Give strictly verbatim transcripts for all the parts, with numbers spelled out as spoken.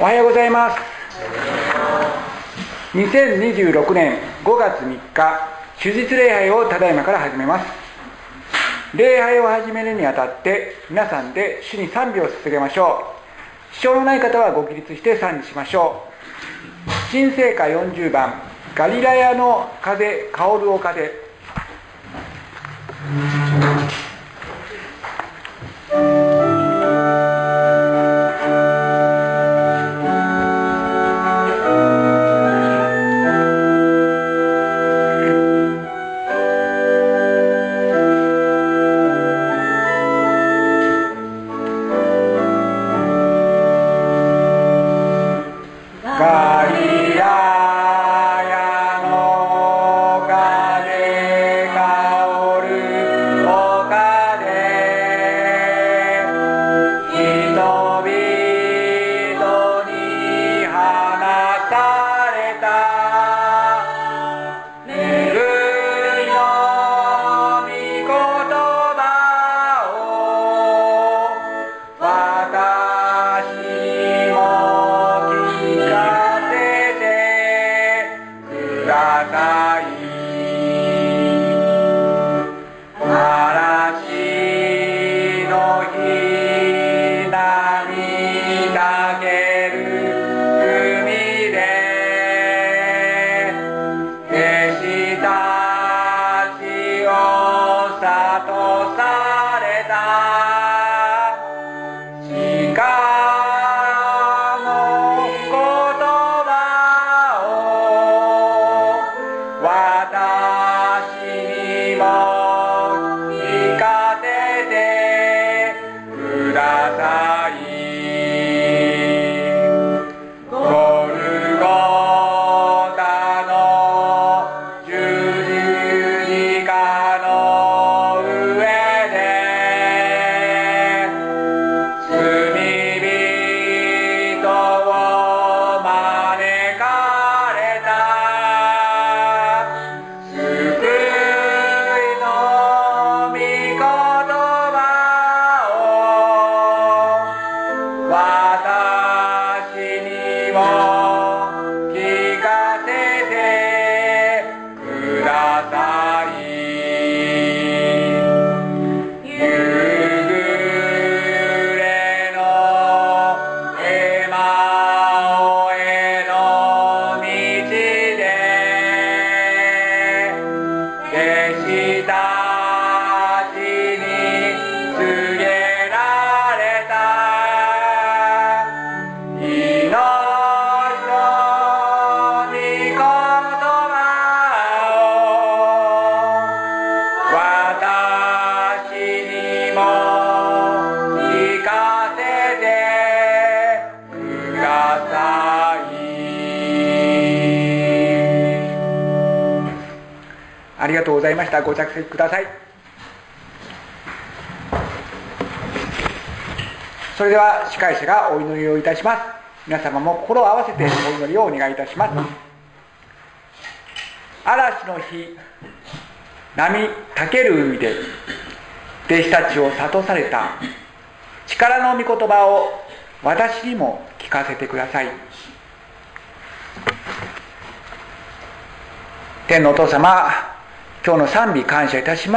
おはようございます。にせんにじゅうろくねんごがつみっか、主日礼拝をただいまから始めます。礼拝を始めるにあたって皆さんで主に賛美を捧げましょう。支障のない方はご起立して賛美しましょう。新聖歌よんじゅうばん、ガリラヤの風薫る丘で。ありがとうございました。ご着席ください。それでは司会者がお祈りをいたします。皆様も心を合わせてお祈りをお願いいたします。嵐の日、波たける海で弟子たちを諭された力の御言葉を私にも聞かせてください。天のお父様、今日の賛美感謝いたします。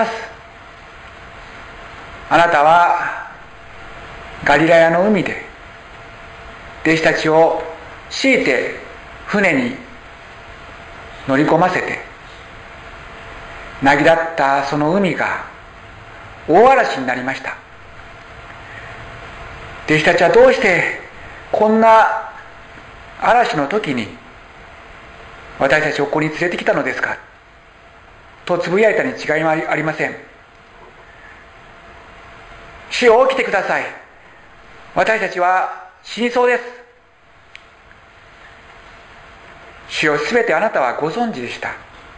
あなたはガリラヤの海で弟子たちを強いて船に乗り込ませて、なぎだったその海が大嵐になりました。弟子たちはどうしてこんな嵐の時に私たちをここに連れてきたのですかとつぶやいたに違いはありません。主よ、起きてください。私たちは死にそうです。主よ、すべてあなたはご存知でした。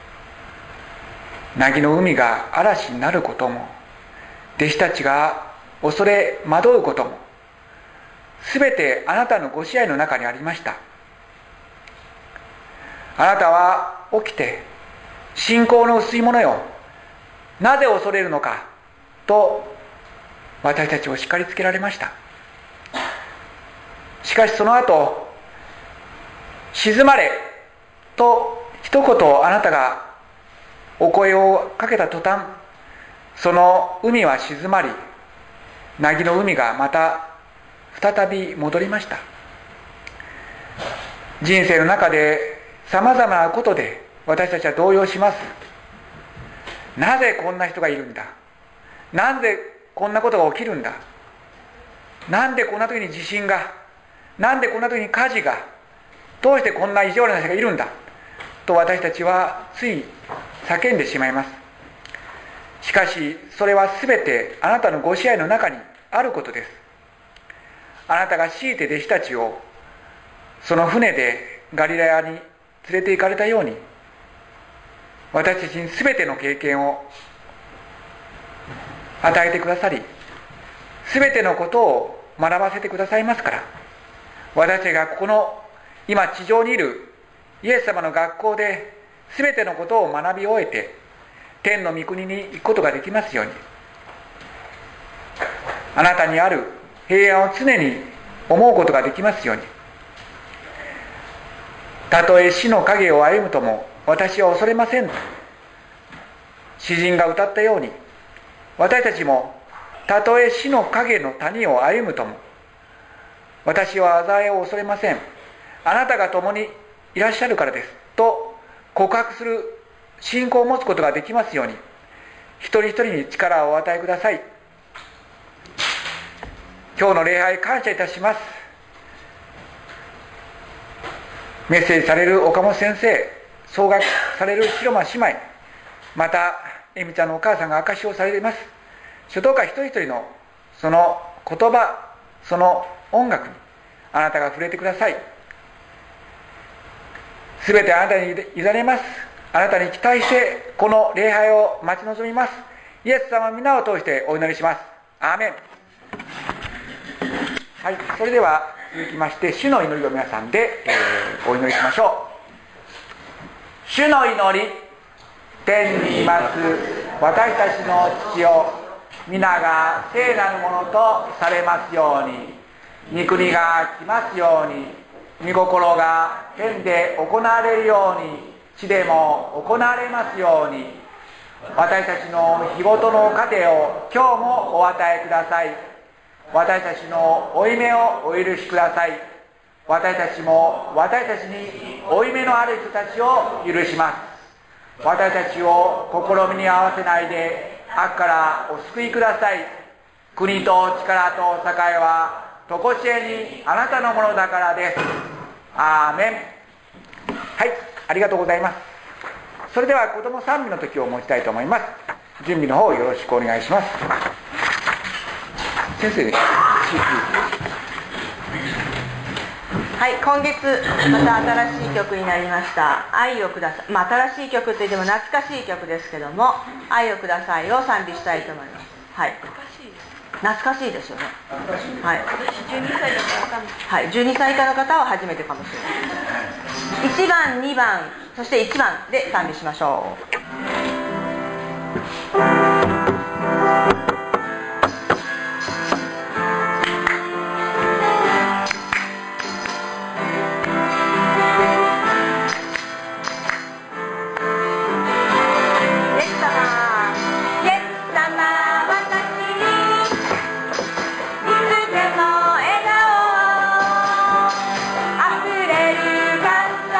凪の海が嵐になることも、弟子たちが恐れ惑うことも、すべてあなたのご支配の中にありました。あなたは起きて、信仰の薄い者よ、なぜ恐れるのかと私たちを叱りつけられました。しかしその後、 静まれと一言あなたがお声をかけた途端、その海は静まり、凪の海がまた再び戻りました。人生の中でさまざまなことで私たちは動揺します。なぜこんな人がいるんだ、なんでこんなことが起きるんだ、なんでこんな時に地震が、なんでこんな時に火事が、どうしてこんな意地悪な人がいるんだと私たちはつい叫んでしまいます。しかしそれは全てあなたのご支配の中にあることです。あなたが強いて弟子たちをその船でガリラヤに連れて行かれたように、私たちに全ての経験を与えてくださり、全てのことを学ばせてくださいますから、私たちがここの今地上にいるイエス様の学校で全てのことを学び終えて天の御国に行くことができますように、あなたにある平安を常に思うことができますように。たとえ死の影を歩むとも私は恐れませんと詩人が歌ったように、私たちもたとえ死の影の谷を歩むとも私は災いを恐れません、あなたが共にいらっしゃるからですと告白する信仰を持つことができますように、一人一人に力をお与えください。今日の礼拝感謝いたします。メッセージされる岡本先生、総額される広間姉妹、またえみちゃんのお母さんが証しをされています。書道家一人一人のその言葉、その音楽にあなたが触れてください。すべてあなたに委ねます。あなたに期待してこの礼拝を待ち望みます。イエス様の皆を通してお祈りします。アーメン。はい、それでは続きまして主の祈りを皆さんで、えー、お祈りしましょう。主の祈り。天にいます私たちの父よ、皆が聖なるものとされますように、御国が来ますように、御心が天で行われるように地でも行われますように、私たちの日ごとの糧を今日もお与えください。私たちの負い目をお許しください。私たちも私たちに負い目のある人たちを許します。私たちを試みに合わせないで悪からお救いください。国と力と栄はとこしえにあなたのものだからです。アーメン。はい、ありがとうございます。それでは子供賛美の時を持ちたいと思います。準備の方よろしくお願いします。先生、 はい、今月また新しい曲になりました愛をください、まあ、新しい曲といっても懐かしい曲ですけども、愛をくださいを賛美したいと思います。はい、懐かしいですよね。はい、じゅうにさいだから、はい、じゅうにさい以下の方は初めてかもしれない。いちばんにばんそしていちばんで賛美しましょう。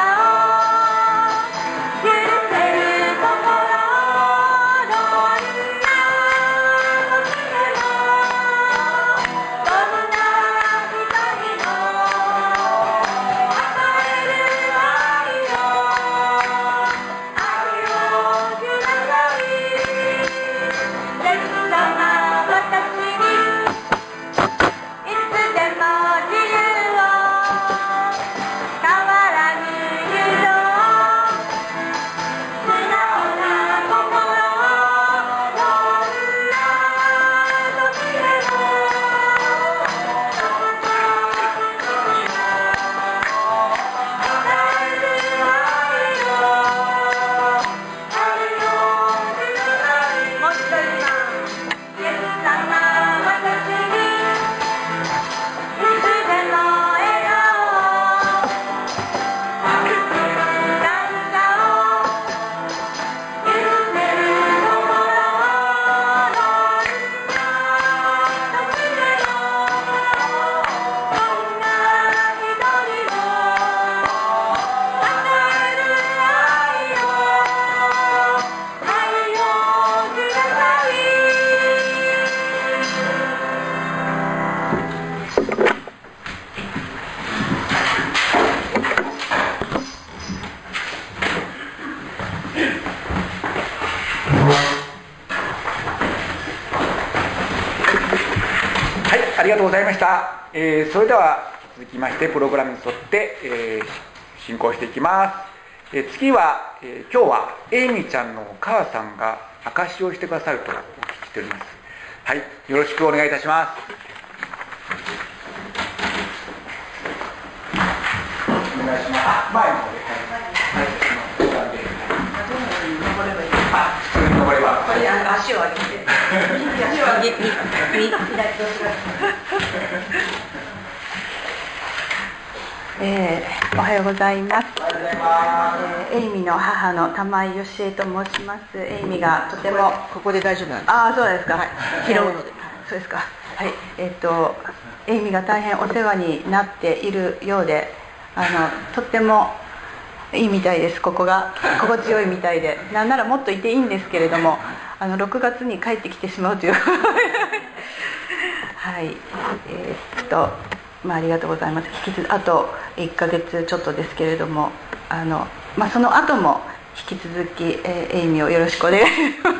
許せる心のございました。えー、それでは続きましてプログラムに沿って、えー、進行していきます。えー、次は、えー、今日はエイミちゃんのお母さんが証しをしてくださるとお聞きしております。はい、よろしくお願いいたします。お願いします。あ、前の方で。はい。はい。 登ればいい。 あ、普通に登れば。 これ足を上げて。足を上げて。右、左、どちら。えー、おはようございます。 おはようございます。 えー、エイミの母の玉井よしえと申します。エイミがとてもここで大丈夫なんですか？ ああ、そうですか。 はい、拾うので、 えー、そうですか。はい。えっとエイミが大変お世話になっているようで、あのとってもいいみたいです。ここが心地よいみたいで、なんならもっといていいんですけれども、あのろくがつに帰ってきてしまうというはい。えー、っとまあ、ありがとうございます。引き続あといっかげつちょっとですけれども、あの、まあ、その後も引き続き、えー、エイミをよろしくお願いします、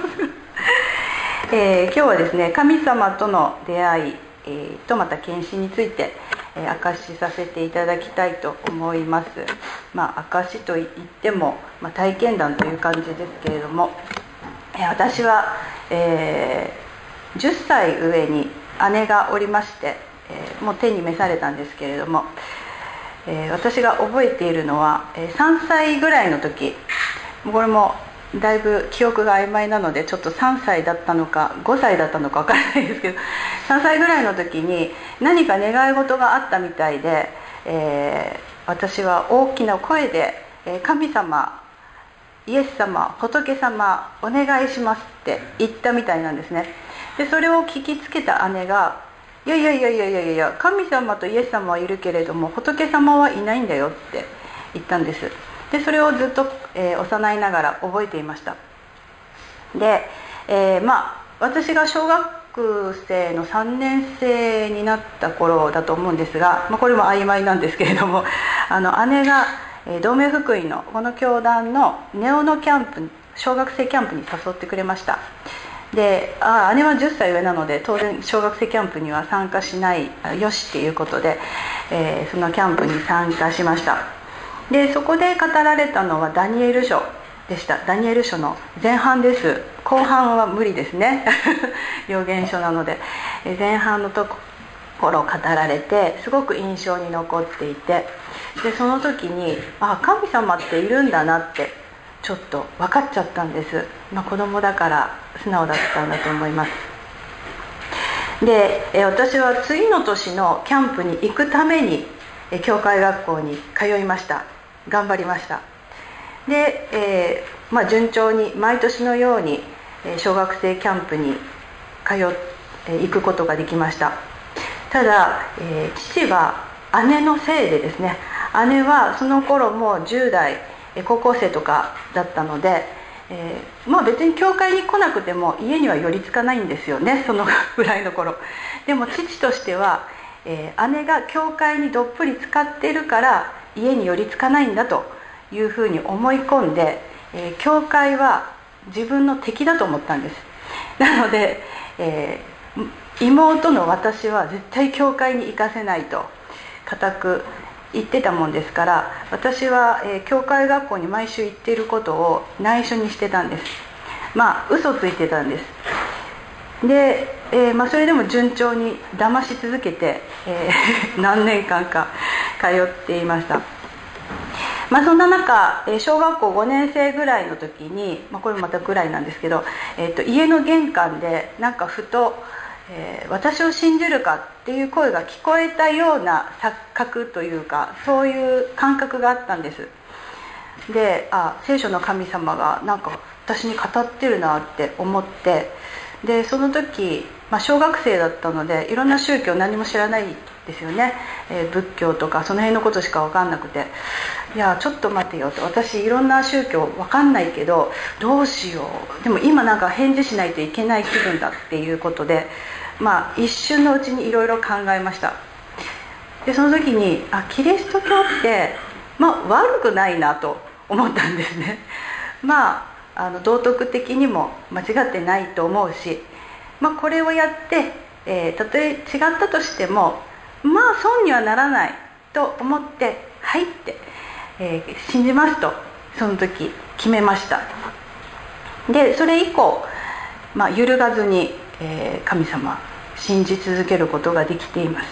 えー、今日はですね、神様との出会い、えー、とまた献身について、えー、証しさせていただきたいと思います。まあ、証しといっても、まあ、体験談という感じですけれども、えー、私は、えー、じゅっさい上に姉がおりまして、えー、もう手に召されたんですけれども、えー、私が覚えているのは、えー、さんさいぐらいの時、これもだいぶ記憶が曖昧なのでちょっとさんさいだったのかごさいだったのか分からないですけど、さんさいぐらいの時に何か願い事があったみたいで、えー、私は大きな声で、えー、神様、イエス様、仏様お願いしますって言ったみたいなんですね。でそれを聞きつけた姉が、いやいやいやいやいやいや、神様とイエス様はいるけれども仏様はいないんだよって言ったんです。でそれをずっと、えー、幼いながら覚えていました。で、えー、まあ私が小学生のさんねん生になった頃だと思うんですが、まあ、これも曖昧なんですけれども、あの姉が、えー、同盟福音のこの教団のネオノキャンプ、小学生キャンプに誘ってくれました。で、あ姉はじゅっさい上なので当然小学生キャンプには参加しないよしっていうことで、えー、そのキャンプに参加しました。でそこで語られたのはダニエル書でした。ダニエル書の前半です。後半は無理ですね預言書なので、前半のところを語られてすごく印象に残っていて、でその時にあ神様っているんだなってちょっと分かっちゃったんです。まあ、子供だから素直だったんだと思います。で私は次の年のキャンプに行くために教会学校に通いました。頑張りました。で、えーまあ、順調に毎年のように小学生キャンプに通って行くことができました。ただ、えー、父は姉のせいでですね、姉はその頃もうじゅう代高校生とかだったので、えー、まあ別に教会に来なくても家には寄りつかないんですよね、そのぐらいの頃。でも父としては、えー、姉が教会にどっぷり使っているから家に寄りつかないんだというふうに思い込んで、えー、教会は自分の敵だと思ったんです。なので、えー、妹の私は絶対教会に行かせないと固く言ってたもんですから、私は、えー、教会学校に毎週行っていることを内緒にしてたんです。まあ嘘ついてたんです。で、えーまあ、それでも順調に騙し続けて、えー、何年間か通っていました。まあ、そんな中、小学校ごねん生ぐらいの時に、まあ、これもまたぐらいなんですけど、えー、と家の玄関でなんかふと、えー、私を信じるかっていう声が聞こえたような錯覚というか、そういう感覚があったんです。で、あ、聖書の神様がなんか私に語ってるなって思って、でその時、まあ、小学生だったのでいろんな宗教何も知らないですよね、えー、仏教とかその辺のことしか分かんなくて、いやちょっと待てよと、私いろんな宗教分かんないけどどうしよう、でも今なんか返事しないといけない気分だっていうことで、まあ一瞬のうちにいろいろ考えました。でその時にあキリスト教ってまあ悪くないなと思ったんですね。まああの道徳的にも間違ってないと思うし、まあ、これをやってえー、たとえ違ったとしてもまあ損にはならないと思ってはいって、えー、信じますとその時決めました。でそれ以降、まあ、揺るがずに、えー、神様信じ続けることができています。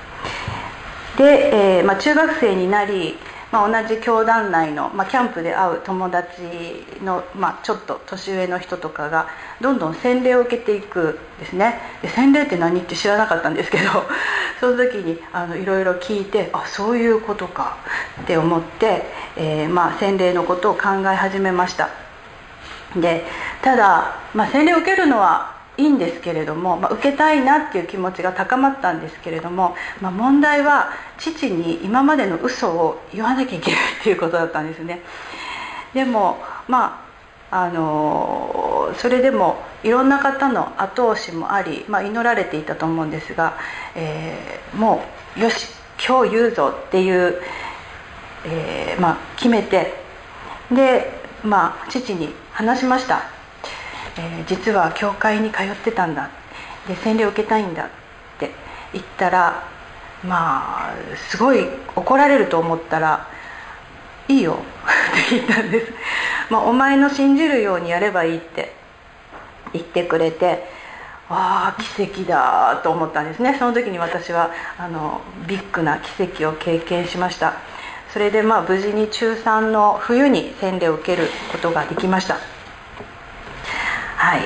で、えーまあ、中学生になり、まあ、同じ教団内の、まあ、キャンプで会う友達の、まあ、ちょっと年上の人とかがどんどん洗礼を受けていくんですね。で洗礼って何って知らなかったんですけどその時にあのいろいろ聞いて、あそういうことかって思って、えーまあ、洗礼のことを考え始めました。でただ、まあ、洗礼を受けるのはいいんですけれども、まあ、受けたいなっていう気持ちが高まったんですけれども、まあ、問題は父に今までの嘘を言わなきゃいけないっていうことだったんですね。でもまああのそれでもいろんな方の後押しもあり、まあ、祈られていたと思うんですが、えー、もうよし今日言うぞっていう、えーまあ、決めてで、まあ、父に話しました。えー、実は教会に通ってたんだで洗礼を受けたいんだって言ったら、まあすごい怒られると思ったらいいよって言ったんです。まあ、お前の信じるようにやればいいって言ってくれて、ああ奇跡だと思ったんですね。その時に私はあのビッグな奇跡を経験しました。それでまあ無事に中さんの冬に洗礼を受けることができました。はい。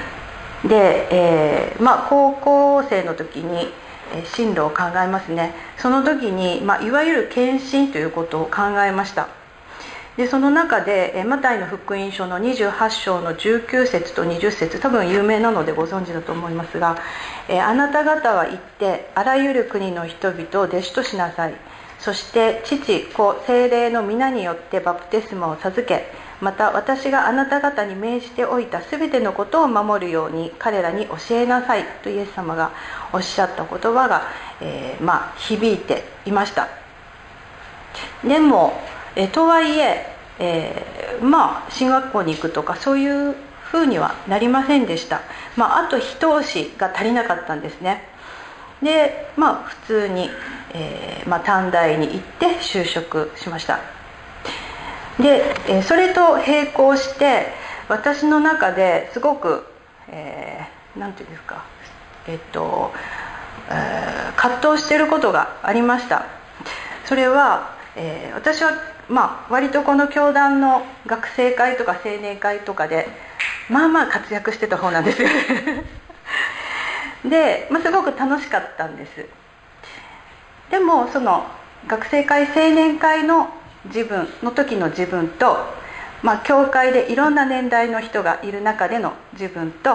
で、えーまあ、高校生の時に進路を考えますね。その時に、まあ、いわゆる献身ということを考えました。でその中でマタイの福音書のにじゅうはち章のじゅうきゅう節とにじゅう節、多分有名なのでご存知だと思いますが、えあなた方は行ってあらゆる国の人々を弟子としなさい。そして父子聖霊の皆によってバプテスマを授け、また私があなた方に命じておいたすべてのことを守るように彼らに教えなさいとイエス様がおっしゃった言葉が、えーまあ、響いていました。でもえとはいええー、まあ進学校に行くとかそういうふうにはなりませんでした。まあ、あと一押しが足りなかったんですね。でまあ普通に、えーまあ、短大に行って就職しました。で、えー、それと並行して私の中ですごく、えー、なんていうんですか、えっと、えー、葛藤していることがありました。それは、えー、私は、まあ、割とこの教団の学生会とか青年会とかでまあまあ活躍してた方なんですよねで、まあ、すごく楽しかったんです。でもその学生会青年会の自分の時の自分と、まあ、教会でいろんな年代の人がいる中での自分と、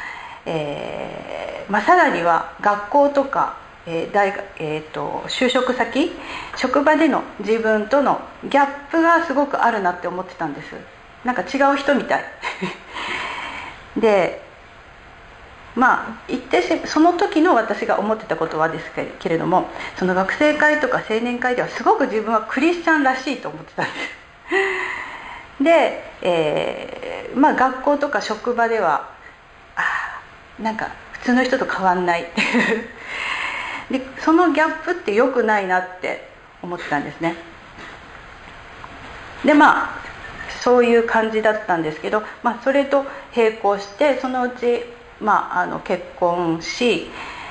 えーまあ、さらには学校とか、えー大学えー、と就職先職場での自分とのギャップがすごくあるなって思ってたんです。なんか違う人みたいでまあ言ってしその時の私が思ってたことはですけれども、その学生会とか青年会ではすごく自分はクリスチャンらしいと思ってたんですで、えーまあ、学校とか職場ではあなんか普通の人と変わんないでそのギャップって良くないなって思ってたんですね。でまあそういう感じだったんですけど、まあ、それと並行してそのうち、まあ、あの結婚し、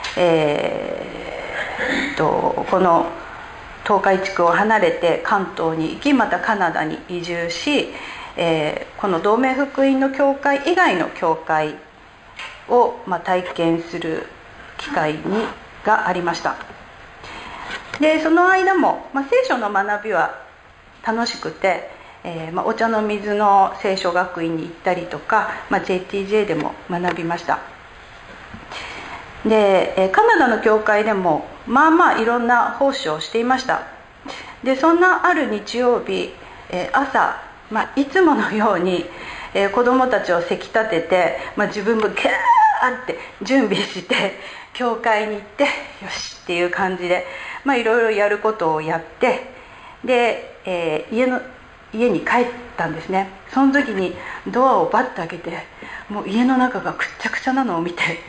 えー、とこの東海地区を離れて関東に行き、またカナダに移住し、えー、この同盟福音の教会以外の教会を、まあ、体験する機会にがありました。でその間も、まあ、聖書の学びは楽しくて、えーまあ、お茶の水の聖書学院に行ったりとか、まあ、ジェイティージェー でも学びました。で、えー、カナダの教会でもまあまあいろんな奉仕をしていました。でそんなある日曜日、えー、朝、まあ、いつものように、えー、子供たちをせき立てて、まあ、自分もキャーって準備して教会に行ってよしっていう感じで、まあ、いろいろやることをやってで、えー、家の家に帰ったんですね。その時にドアをバッと開けてもう家の中がくっちゃくちゃなのを見て、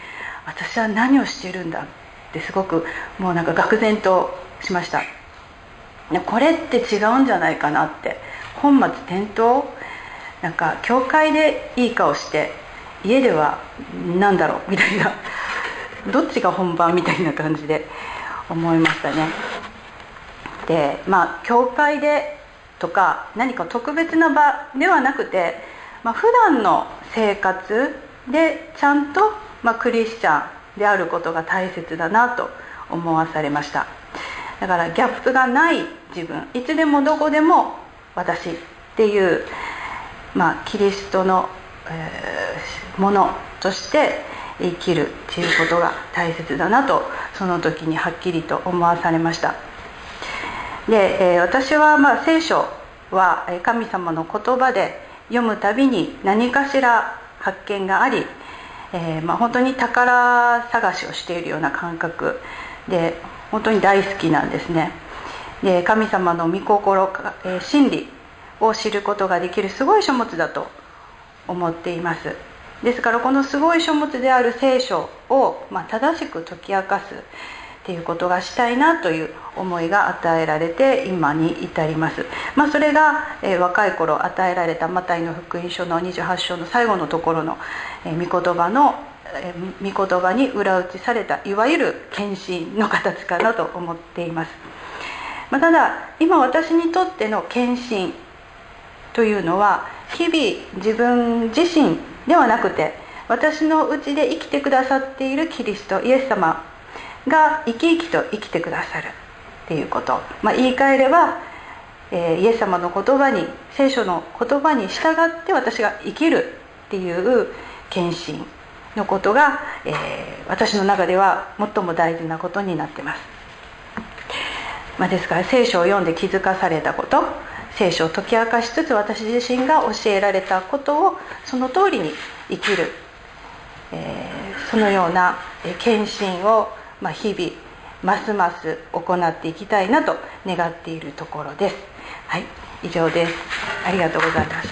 私は何をしているんだってすごくもうなんか愕然としました。これって違うんじゃないかなって、本末転倒、なんか教会でいい顔して家では何だろうみたいな、どっちが本番みたいな感じで思いましたね。でまあ教会でとか何か特別な場ではなくて、まあ、普段の生活でちゃんと、まあ、クリスチャンであることが大切だなと思わされました。だからギャップがない自分、いつでもどこでも私っていう、まあ、キリストの、えー、ものとして生きるっていうことが大切だなと、その時にはっきりと思わされました。で、えー、私は、まあ、聖書は神様の言葉で読むたびに何かしら発見があり、えーまあ、本当に宝探しをしているような感覚で本当に大好きなんですね。で神様の御心、えー、真理を知ることができるすごい書物だと思っています。ですからこのすごい書物である聖書を、まあ、正しく解き明かすっていうことがしたいなという思いが与えられて今に至ります。まあ、それが、えー、若い頃与えられたマタイの福音書のにじゅうはち章の最後のところの、えー、御言葉の、えー、御言葉に裏打ちされたいわゆる献身の形かなと思っています。まあ、ただ今私にとっての献身というのは日々自分自身ではなくて、私のうちで生きてくださっているキリストイエス様が生き生きと生きてくださるっていうこと、まあ、言い換えれば、えー、イエス様の言葉に、聖書の言葉に従って私が生きるっていう献身のことが、えー、私の中では最も大事なことになっています。まあ、ですから聖書を読んで気づかされたこと、聖書を解き明かしつつ私自身が教えられたことをその通りに生きる、えー、そのような献身を、まあ、日々ますます行っていきたいなと願っているところです。はい、以上です。ありがとうございました。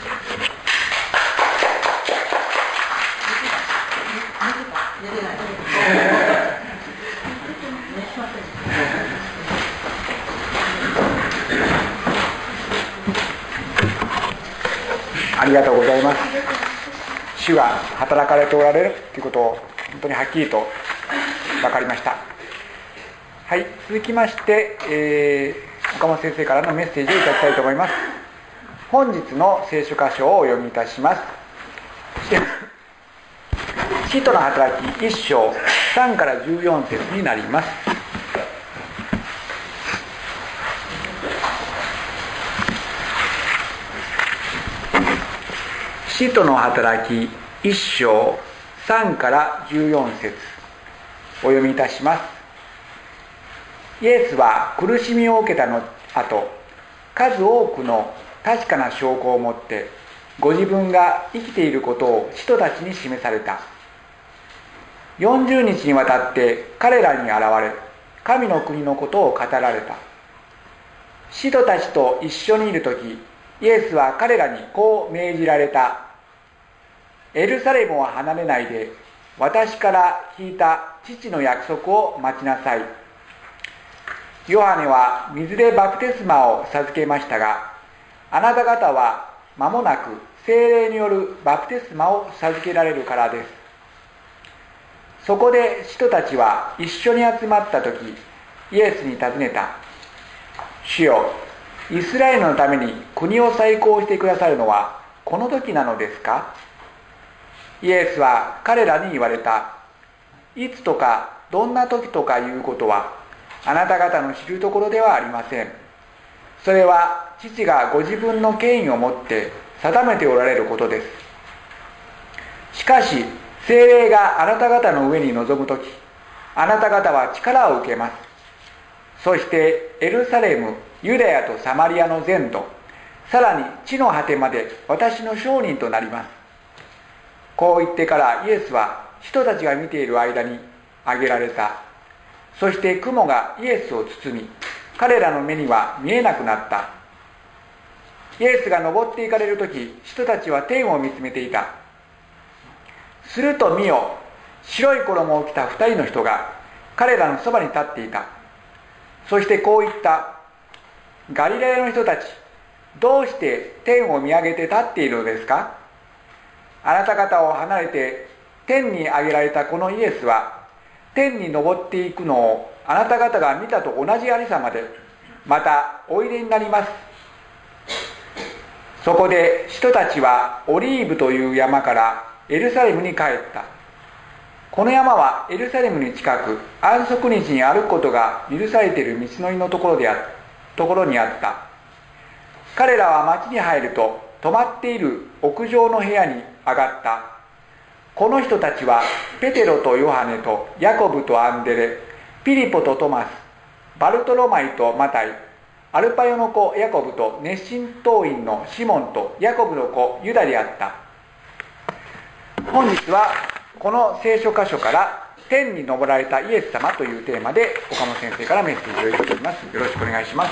ありがとうございます。主が働かれておられるということを本当にはっきりと分かりました。はい、続きまして、えー、岡本先生からのメッセージをいただきたいと思います。本日の聖書箇所をお読みいたします。使徒の働きいっ章さんからじゅうよん節になります。使徒の働きいっ章さんからじゅうよん節お読みいたします。イエスは苦しみを受けたの後、数多くの確かな証拠を持ってご自分が生きていることを使徒たちに示された。よんじゅうにちにわたって彼らに現れ、神の国のことを語られた。使徒たちと一緒にいるとき、イエスは彼らにこう命じられた。エルサレムを離れないで、私から聞いた父の約束を待ちなさい。ヨハネは水でバプテスマを授けましたが、あなた方は間もなく聖霊によるバプテスマを授けられるからです。そこで使徒たちは一緒に集まったとき、イエスに尋ねた。主よ、イスラエルのために国を再興してくださるのはこの時なのですか？イエスは彼らに言われた。いつとかどんな時とかいうことはあなた方の知るところではありません。それは父がご自分の権威をもって定めておられることです。しかし聖霊があなた方の上に臨むとき、あなた方は力を受けます。そしてエルサレム、ユダヤとサマリアの全土、さらに地の果てまで私の証人となります。こう言ってからイエスは人たちが見ている間に挙げられた。そして雲がイエスを包み、彼らの目には見えなくなった。イエスが登っていかれるとき、人たちは天を見つめていた。すると見よ、 白い衣を着た二人の人が彼らのそばに立っていた。そしてこう言った。ガリラヤの人たち、どうして天を見上げて立っているのですか？あなた方を離れて天に上げられたこのイエスは、天に昇っていくのをあなた方が見たと同じありさまで、またおいでになります。そこで人たちはオリーブという山からエルサレムに帰った。この山はエルサレムに近く、安息日に歩くことが許されている道のりのところであところにあった。彼らは町に入ると、泊まっている屋上の部屋に上がった。この人たちはペテロとヨハネとヤコブとアンデレ、ピリポとトマス、バルトロマイとマタイ、アルパヨの子ヤコブと熱心党員のシモンとヤコブの子ユダであった。本日はこの聖書箇所から天に昇られたイエス様というテーマで岡本先生からメッセージをいただきます。よろしくお願いします。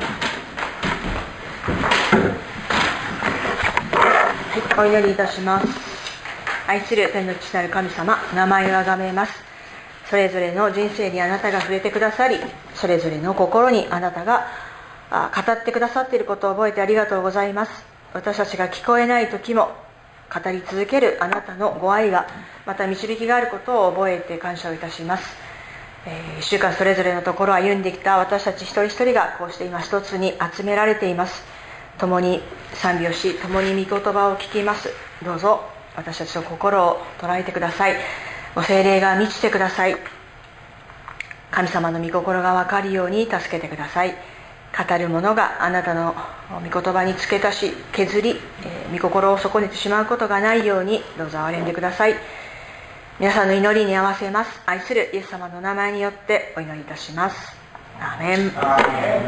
はい、お祈りいたします。愛する天の父なる神様、名前をあがめます。それぞれの人生にあなたが触れてくださり、それぞれの心にあなたが語ってくださっていることを覚えてありがとうございます。私たちが聞こえない時も語り続けるあなたのご愛が、また導きがあることを覚えて感謝をいたします。えー、一週間それぞれのところを歩んできた私たち一人一人がこうして今一つに集められています。共に賛美をし、共に御言葉を聞きます。どうぞ私たちの心を捉えてください。ご聖霊が満ちてください。神様の御心が分かるように助けてください。語る者があなたの御言葉に付け足し削り、えー、御心を損ねてしまうことがないようにどうぞ憐れんでください。皆さんの祈りに合わせます。愛するイエス様の名前によってお祈りいたします。アーメン。アーメ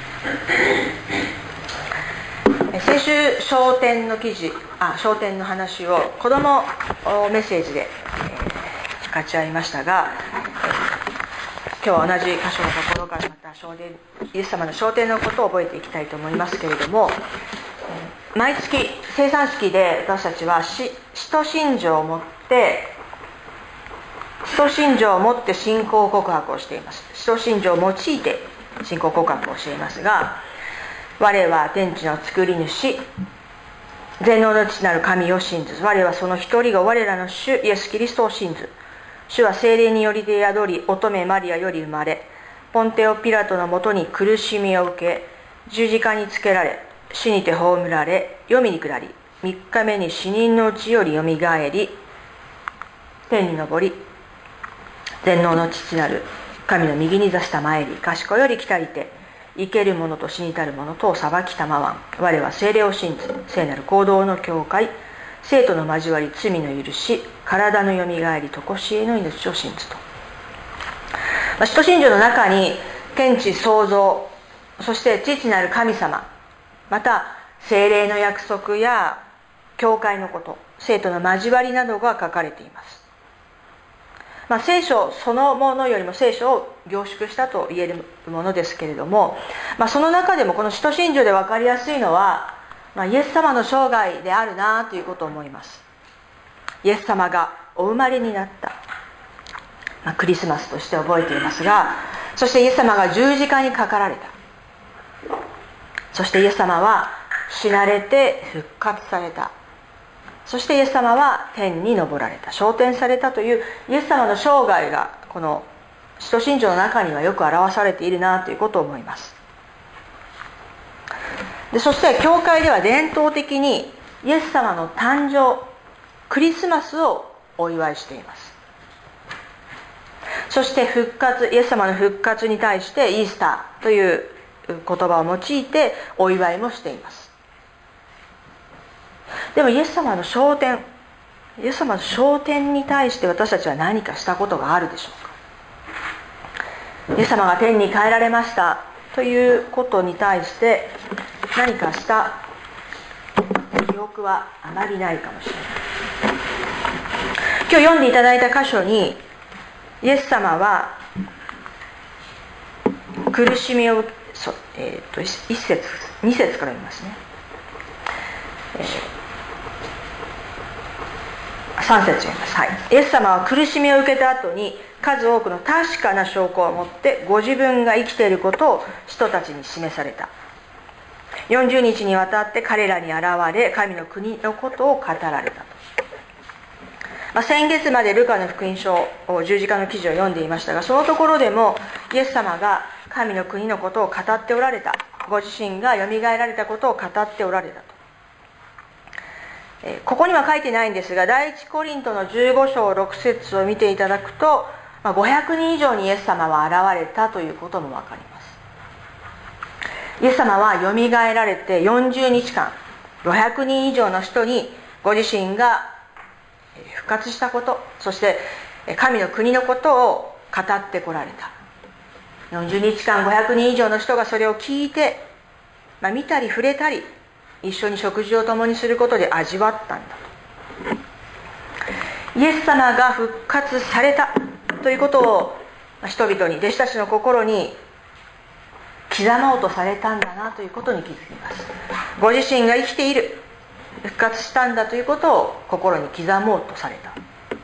ン。先週昇天の記事あ昇天の話を子どもメッセージで、えー、勝ち合いましたが、今日は同じ箇所のところからまた昇天イエス様の昇天のことを覚えていきたいと思いますけれども、毎月生産式で私たちは使徒信条を持って使徒信条を持って信仰告白をしています。使徒信条を用いて信仰告白をしていますが、我は天地の作り主、全能の父なる神を信ず。我はその一人が我らの主イエス・キリストを信ず。主は聖霊によりで宿り、乙女マリアより生まれ、ポンテオ・ピラトのもとに苦しみを受け、十字架につけられ、死にて葬られ、黄泉に下り、三日目に死人のうちよりよみがえり、天に昇り、全能の父なる神の右に座したまえり、賢より来たりて、生ける者と死にたる者とを裁きたまわん。我は聖霊を信ず、聖なる行動の教会、生徒の交わり、罪の許し、体のよみがえり、とこしえの命を信ずと。まあ、使徒信条の中に天地創造、そして父なる神様、また聖霊の約束や教会のこと、生徒の交わりなどが書かれています。まあ、聖書そのものよりも聖書を凝縮したと言えるものですけれども、まあ、その中でもこの使徒信条で分かりやすいのは、まあ、イエス様の生涯であるなということを思います。イエス様がお生まれになった、まあ、クリスマスとして覚えていますが、そしてイエス様が十字架にかかられた。そしてイエス様は死なれて復活された。そしてイエス様は天に昇られた、昇天されたというイエス様の生涯がこの使徒信条の中にはよく表されているなということを思います。でそして教会では伝統的にイエス様の誕生、クリスマスをお祝いしています。そして復活、イエス様の復活に対してイースターという言葉を用いてお祝いもしています。でもイエス様の昇天、イエス様の昇天に対して私たちは何かしたことがあるでしょうか。イエス様が天に帰られましたということに対して何かした記憶はあまりないかもしれない。今日読んでいただいた箇所にイエス様は苦しみを、えー、と一節二節から読みますね。えーさん節読みます、はい、イエス様は苦しみを受けた後に数多くの確かな証拠を持ってご自分が生きていることを人たちに示された。よんじゅうにちにわたって彼らに現れ、神の国のことを語られたと。まあ、先月までルカの福音書を十字架の記事を読んでいましたが、そのところでもイエス様が神の国のことを語っておられた。ご自身がよみがえられたことを語っておられたと。えー、ここには書いてないんですが、第一コリントのじゅうご章ろく節を見ていただくと、まあ、ごひゃくにん以上にイエス様は現れたということもわかります。イエス様はよみがえられてよんじゅうにちかん、ごひゃくにん以上の人にご自身が復活したこと、そして神の国のことを語ってこられた。よんじゅうにちかんごひゃくにん以上の人がそれを聞いて、まあ、見たり触れたり一緒に食事を共にすることで味わったんだと。イエス様が復活されたということを人々に、弟子たちの心に刻もうとされたんだなということに気づきます。ご自身が生きている、復活したんだということを心に刻もうとされた。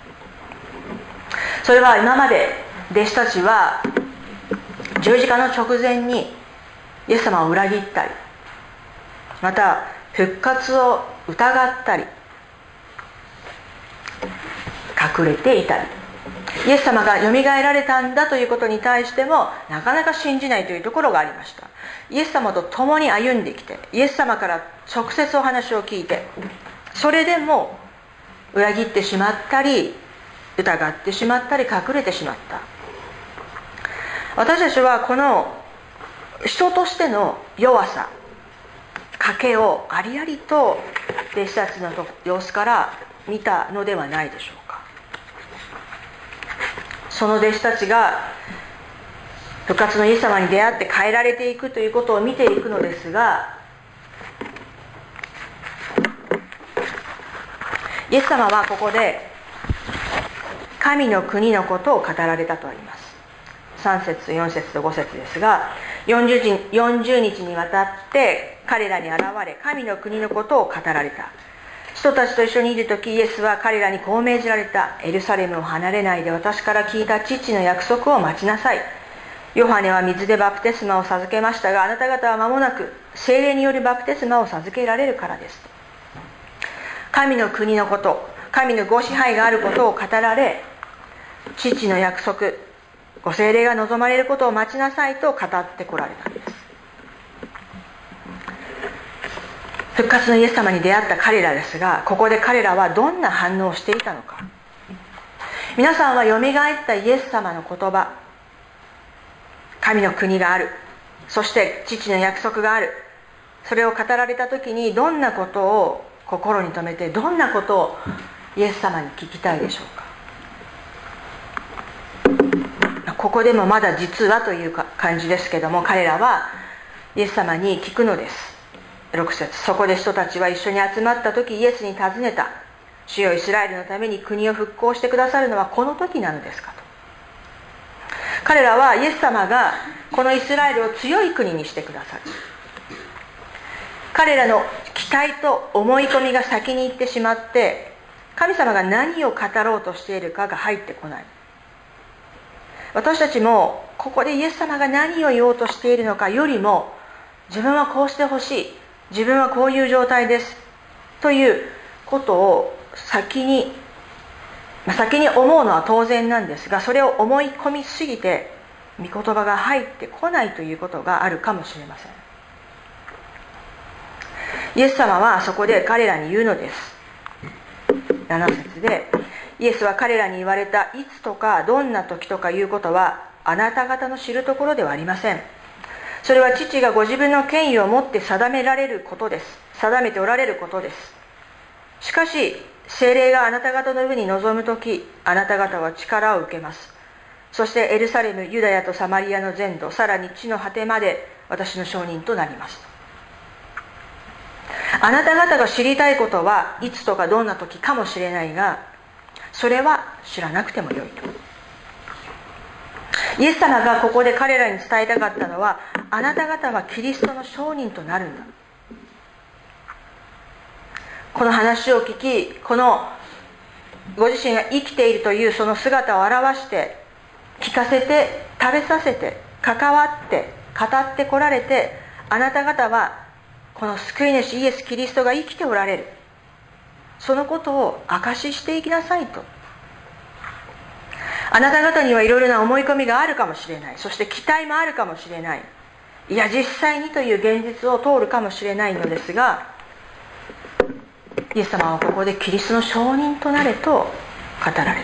それは今まで弟子たちは十字架の直前にイエス様を裏切ったり、また復活を疑ったり隠れていたり、イエス様がよみがえられたんだということに対してもなかなか信じないというところがありました。イエス様と共に歩んできて、イエス様から直接お話を聞いて、それでも裏切ってしまったり疑ってしまったり隠れてしまった。私たちはこの人としての弱さ、賭けをありありと弟子たちの様子から見たのではないでしょうか。その弟子たちが復活のイエス様に出会って変えられていくということを見ていくのですが、イエス様はここで神の国のことを語られたとあります。さん節よん節とご節ですが、よんじゅうにちにわたって彼らに現れ、神の国のことを語られた。人たちと一緒にいるとき、イエスは彼らにこう命じられた。エルサレムを離れないで私から聞いた父の約束を待ちなさい。ヨハネは水でバプテスマを授けましたが、あなた方は間もなく聖霊によるバプテスマを授けられるからです。神の国のこと、神のご支配があることを語られ、父の約束、ご聖霊が望まれることを待ちなさいと語ってこられたんです。復活のイエス様に出会った彼らですが、ここで彼らはどんな反応をしていたのか。皆さんはよみがえったイエス様の言葉、神の国がある、そして父の約束がある、それを語られた時にどんなことを心に留めて、どんなことをイエス様に聞きたいでしょうか。ここでもまだ実はという感じですけども、彼らはイエス様に聞くのです。ろく節、そこで人たちは一緒に集まった時、イエスに尋ねた。主よ、イスラエルのために国を復興してくださるのはこの時なのですかと。彼らはイエス様がこのイスラエルを強い国にしてくださる、彼らの期待と思い込みが先に行ってしまって、神様が何を語ろうとしているかが入ってこない。私たちもここでイエス様が何を言おうとしているのかよりも、自分はこうしてほしい、自分はこういう状態ですということを先に、まあ、先に思うのは当然なんですが、それを思い込みすぎて御言葉が入ってこないということがあるかもしれません。イエス様はそこで彼らに言うのです。なな節で、イエスは彼らに言われた。いつとかどんな時とかいうことはあなた方の知るところではありません。それは父がご自分の権威を持って定められることです。定めておられることです。しかし聖霊があなた方の上に臨むとき、あなた方は力を受けます。そしてエルサレム、ユダヤとサマリアの全土、さらに地の果てまで私の証人となります。あなた方が知りたいことはいつとかどんな時かもしれないが、それは知らなくてもよいと。イエス様がここで彼らに伝えたかったのは、あなた方はキリストの証人となるんだ。この話を聞き、このご自身が生きているというその姿を表して聞かせて食べさせて関わって語ってこられて、あなた方はこの救い主イエス・キリストが生きておられる、そのことを証ししていきなさいと。あなた方にはいろいろな思い込みがあるかもしれない、そして期待もあるかもしれない、いや実際にという現実を通るかもしれないのですが、イエス様はここでキリストの証人となれと語られた。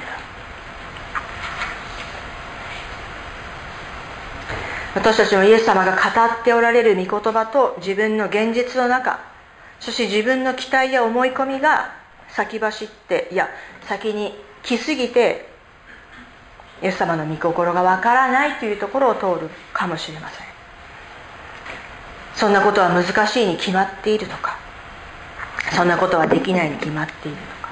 私たちもイエス様が語っておられる御言葉と自分の現実の中、そして自分の期待や思い込みが先走って、いや先に来すぎてイエス様の御心がわからないというところを通るかもしれません。そんなことは難しいに決まっているとか、そんなことはできないに決まっているとか。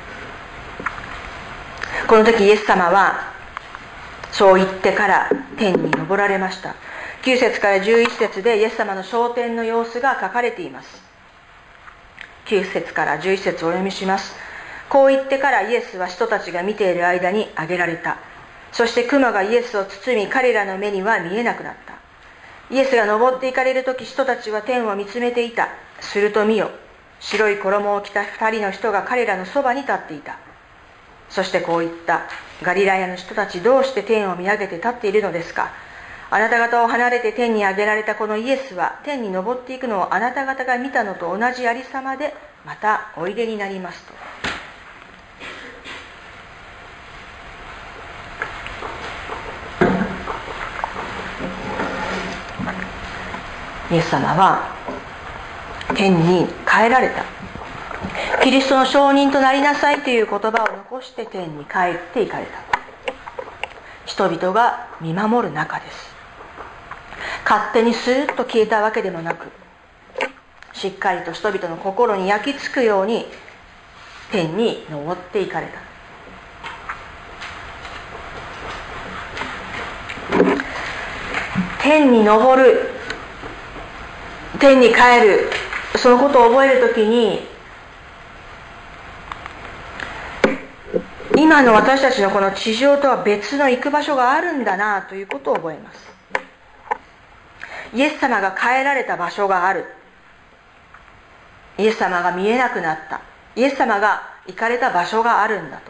この時イエス様はそう言ってから天に昇られました。きゅう節からじゅういち節でイエス様の昇天の様子が書かれています。きゅう節からじゅういち節をお読みします。こう言ってからイエスは人たちが見ている間に上げられた。そして雲がイエスを包み、彼らの目には見えなくなった。イエスが登っていかれるとき、人たちは天を見つめていた。すると見よ、白い衣を着た二人の人が彼らのそばに立っていた。そしてこう言った。ガリラヤの人たち、どうして天を見上げて立っているのですか。あなた方を離れて天に上げられたこのイエスは、天に昇っていくのをあなた方が見たのと同じありさまでまたおいでになりますと。イエス様は天に帰られた。キリストの証人となりなさいという言葉を残して天に帰っていかれた。人々が見守る中です。勝手にスーッと消えたわけでもなく、しっかりと人々の心に焼き付くように天に昇っていかれた。天に昇る、天に帰る、そのことを覚えるときに、今の私たちのこの地上とは別の行く場所があるんだなということを覚えます。イエス様が帰られた場所がある。イエス様が見えなくなった。イエス様が行かれた場所があるんだ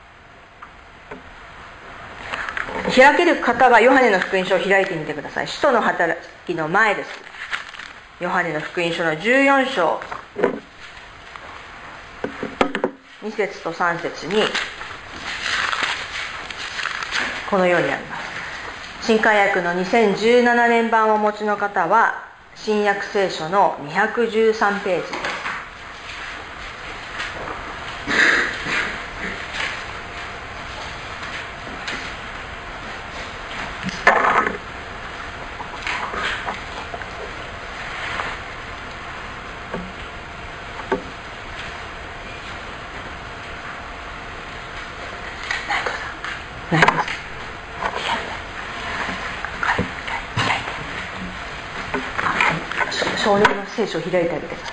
と。開ける方はヨハネの福音書を開いてみてください。使徒の働きの前です。ヨハネの福音書のじゅうよん章に節とさん節にこのようにあります。新海訳のにせんじゅうななねん版をお持ちの方は新約聖書のにひゃくじゅうさんページです。少年の聖書を開いてあげてくださ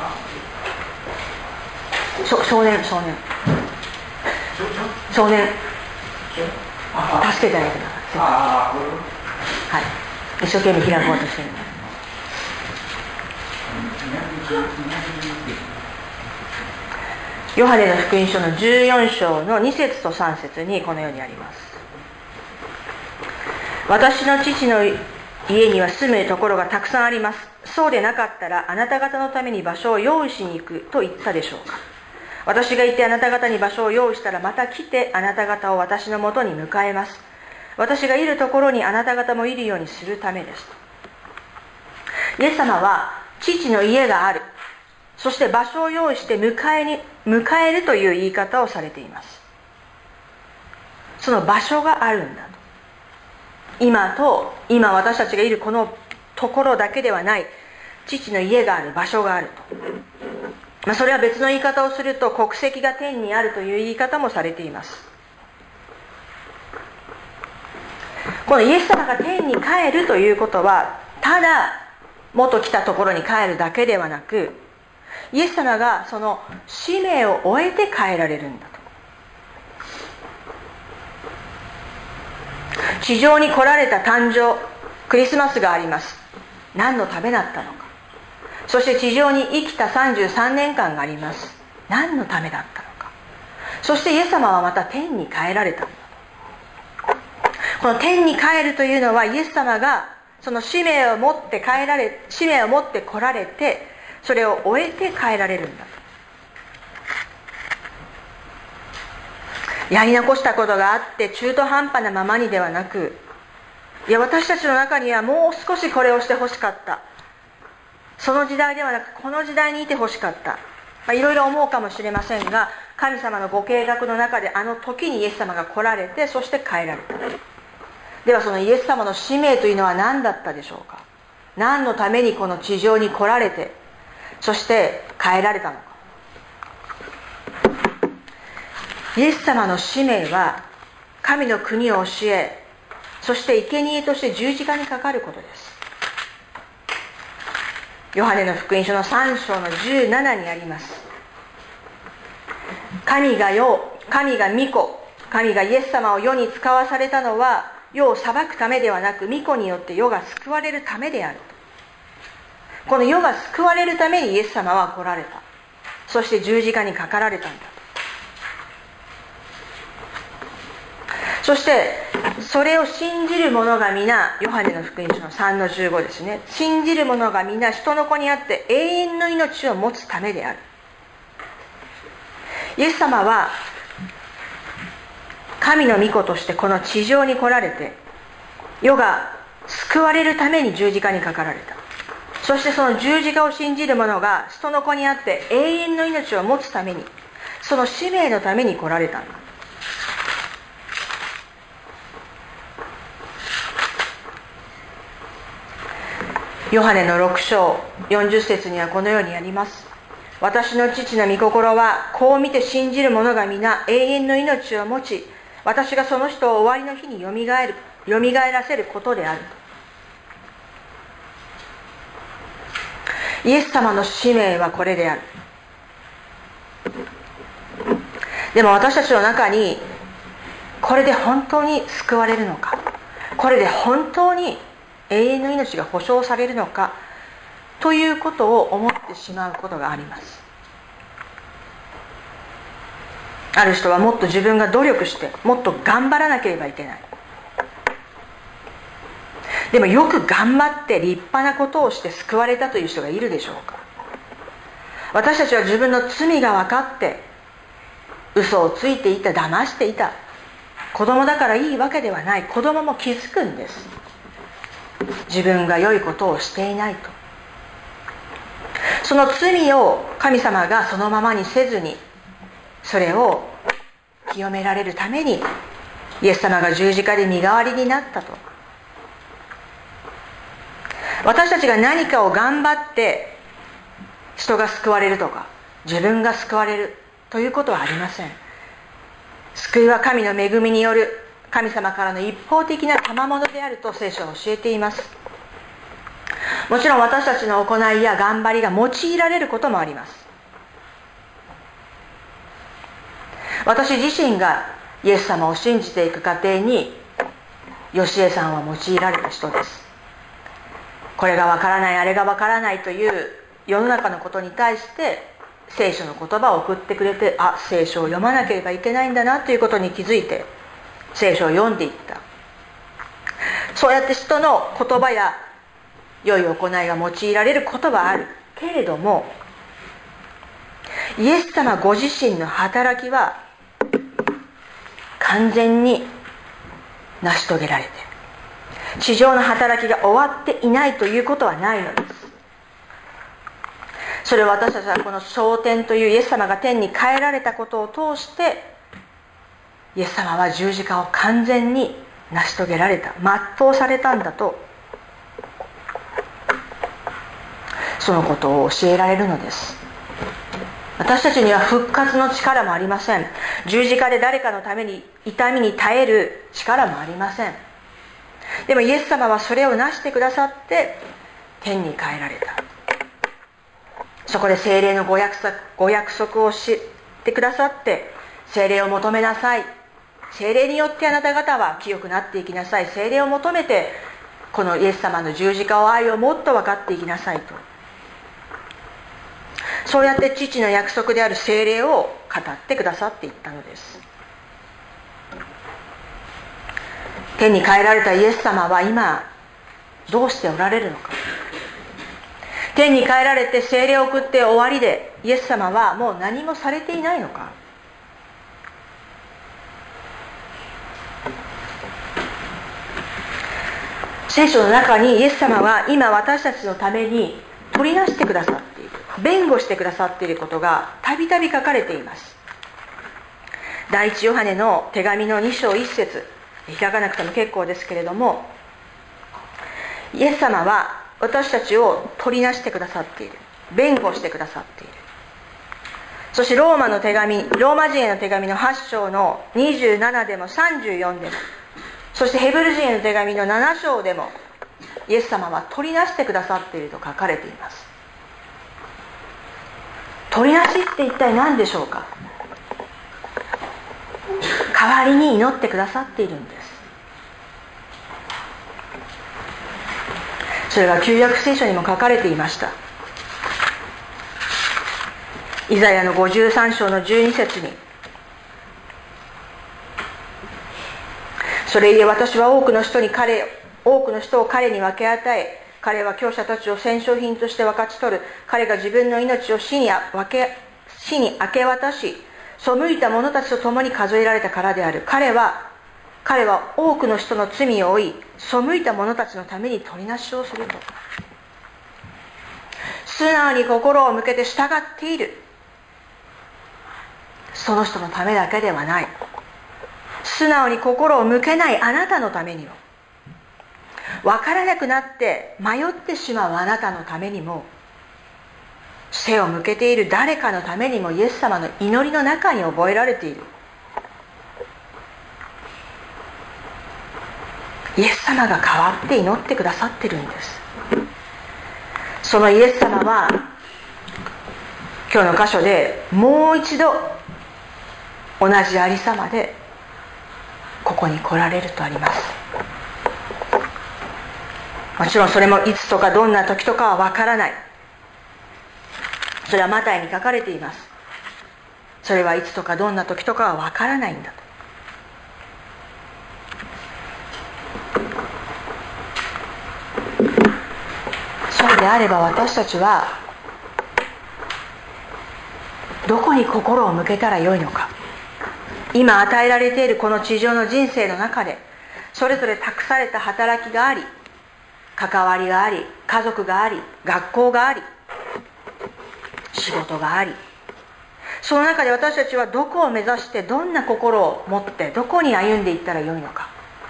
い。少年、少年。少年。助けてあげてください。はい。一生懸命開こうとしてるので。ヨハネの福音書のじゅうよん章のに節とさん節にこのようにあります。私の父の家には住むところがたくさんあります。そうでなかったらあなた方のために場所を用意しに行くと言ったでしょうか。私が行ってあなた方に場所を用意したらまた来てあなた方を私のもとに迎えます。私がいるところにあなた方もいるようにするためですと。イエス様は父の家がある、そして場所を用意して迎えに迎えるという言い方をされています。その場所があるんだと。今と今私たちがいるこのところだけではない、父の家がある、場所があると。まあ、それは別の言い方をすると国籍が天にあるという言い方もされています。このイエス様が天に帰るということは、ただ元来たところに帰るだけではなく、イエス様がその使命を終えて帰られるんだと。 地上に来られた誕生、クリスマスがあります。何のためだったのか。そして地上に生きたさんじゅうさんねんかんがあります。何のためだったのか。そしてイエス様はまた天に帰られたんだ。この天に帰るというのは、イエス様がその使命を持って帰られ、使命を持って来られて、それを終えて帰られるんだ。やり残したことがあって中途半端なままにではなく、いや、私たちの中にはもう少しこれをしてほしかった。その時代ではなくこの時代にいてほしかった。まあ、いろいろ思うかもしれませんが、神様のご計画の中であの時にイエス様が来られて、そして帰られた。ではそのイエス様の使命というのは何だったでしょうか。何のためにこの地上に来られて、そして帰られたのか。イエス様の使命は神の国を教え、そして生贄として十字架にかかることです。ヨハネの福音書のさん章のじゅうななにあります。神が世、神が御子、神がイエス様を世に使わされたのは、世を裁くためではなく、御子によって世が救われるためである。この世が救われるためにイエス様は来られた。そして十字架にかかられたんだ。そしてそれを信じる者が皆、ヨハネの福音書のさんのじゅうごですね、信じる者が皆人の子にあって永遠の命を持つためである。イエス様は神の御子としてこの地上に来られて、世が救われるために十字架にかかられた。そしてその十字架を信じる者が人の子にあって永遠の命を持つために、その使命のために来られたんだ。ヨハネのろく章よんじゅっ節にはこのようにあります。私の父の御心は、こう見て信じる者が皆永遠の命を持ち、私がその人を終わりの日によみがえる、よみがえらせることである。イエス様の使命はこれである。でも私たちの中に、これで本当に救われるのか、これで本当に永遠の命が保証されるのかということを思ってしまうことがあります。ある人はもっと自分が努力してもっと頑張らなければいけない。でもよく頑張って立派なことをして救われたという人がいるでしょうか。私たちは自分の罪が分かって嘘をついていた、騙していた。子供だからいいわけではない。子供も気づくんです。自分が良いことをしていないと。その罪を神様がそのままにせずに、それを清められるためにイエス様が十字架で身代わりになったと。私たちが何かを頑張って人が救われるとか自分が救われるということはありません。救いは神の恵みによる神様からの一方的な賜物であると聖書は教えています。もちろん私たちの行いや頑張りが用いられることもあります。私自身がイエス様を信じていく過程にヨシエさんは用いられた人です。これがわからない、あれがわからないという世の中のことに対して聖書の言葉を送ってくれて、あ、聖書を読まなければいけないんだなということに気づいて聖書を読んでいった。そうやって人の言葉や良い行いが用いられることはあるけれども、イエス様ご自身の働きは完全に成し遂げられて、地上の働きが終わっていないということはないのです。それは私たちはこの昇天というイエス様が天に帰られたことを通して、イエス様は十字架を完全に成し遂げられた、全うされたんだと、そのことを教えられるのです。私たちには復活の力もありません。十字架で誰かのために痛みに耐える力もありません。でもイエス様はそれをなしてくださって天に帰られた。そこで聖霊のご約束、ご約束をしてくださって、聖霊を求めなさい、 聖霊によってあなた方は清くなっていきなさい。聖霊を求めてこのイエス様の十字架を愛をもっと分かっていきなさいと、そうやって父の約束である聖霊を語ってくださっていったのです。天に帰られたイエス様は今どうしておられるのか。天に帰られて聖霊を送って終わりでイエス様はもう何もされていないのか。聖書の中にイエス様は今私たちのために取りなしてくださっている、弁護してくださっていることがたびたび書かれています。第一ヨハネの手紙のに章いち節、開かなくても結構ですけれども、イエス様は私たちを取りなしてくださっている、弁護してくださっている。そしてローマの手紙、ローマ人への手紙のはち章のにじゅうななでもさんじゅうよんでも、そしてヘブル人への手紙のなな章でもイエス様は取りなしてくださっていると書かれています。取りなしって一体何でしょうか。代わりに祈ってくださっているんです。それは旧約聖書にも書かれていました。イザヤのごじゅうさん章のじゅうに節に、それゆえ私は多くの人に彼多くの人を彼に分け与え、彼は強者たちを戦勝品として分かち取る。彼が自分の命を死に分け死に明け渡し、背いた者たちと共に数えられたからである。彼は彼は多くの人の罪を負い、背いた者たちのために取りなしをすると。素直に心を向けて従っている、その人のためだけではない。素直に心を向けないあなたのためにも、分からなくなって迷ってしまうあなたのためにも、背を向けている誰かのためにも、イエス様の祈りの中に覚えられている。イエス様が代わって祈ってくださってるんです。そのイエス様は今日の箇所でもう一度同じありさまでここに来られるとあります。もちろんそれもいつとかどんな時とかはわからない。それはマタイに書かれています。それはいつとかどんな時とかはわからないんだと。そうであれば私たちはどこに心を向けたらよいのか。今与えられているこの地上の人生の中で、それぞれ託された働きがあり、関わりがあり、家族があり、学校があり、仕事があり、その中で私たちはどこを目指して、どんな心を持ってどこに歩んでいったらよいのか。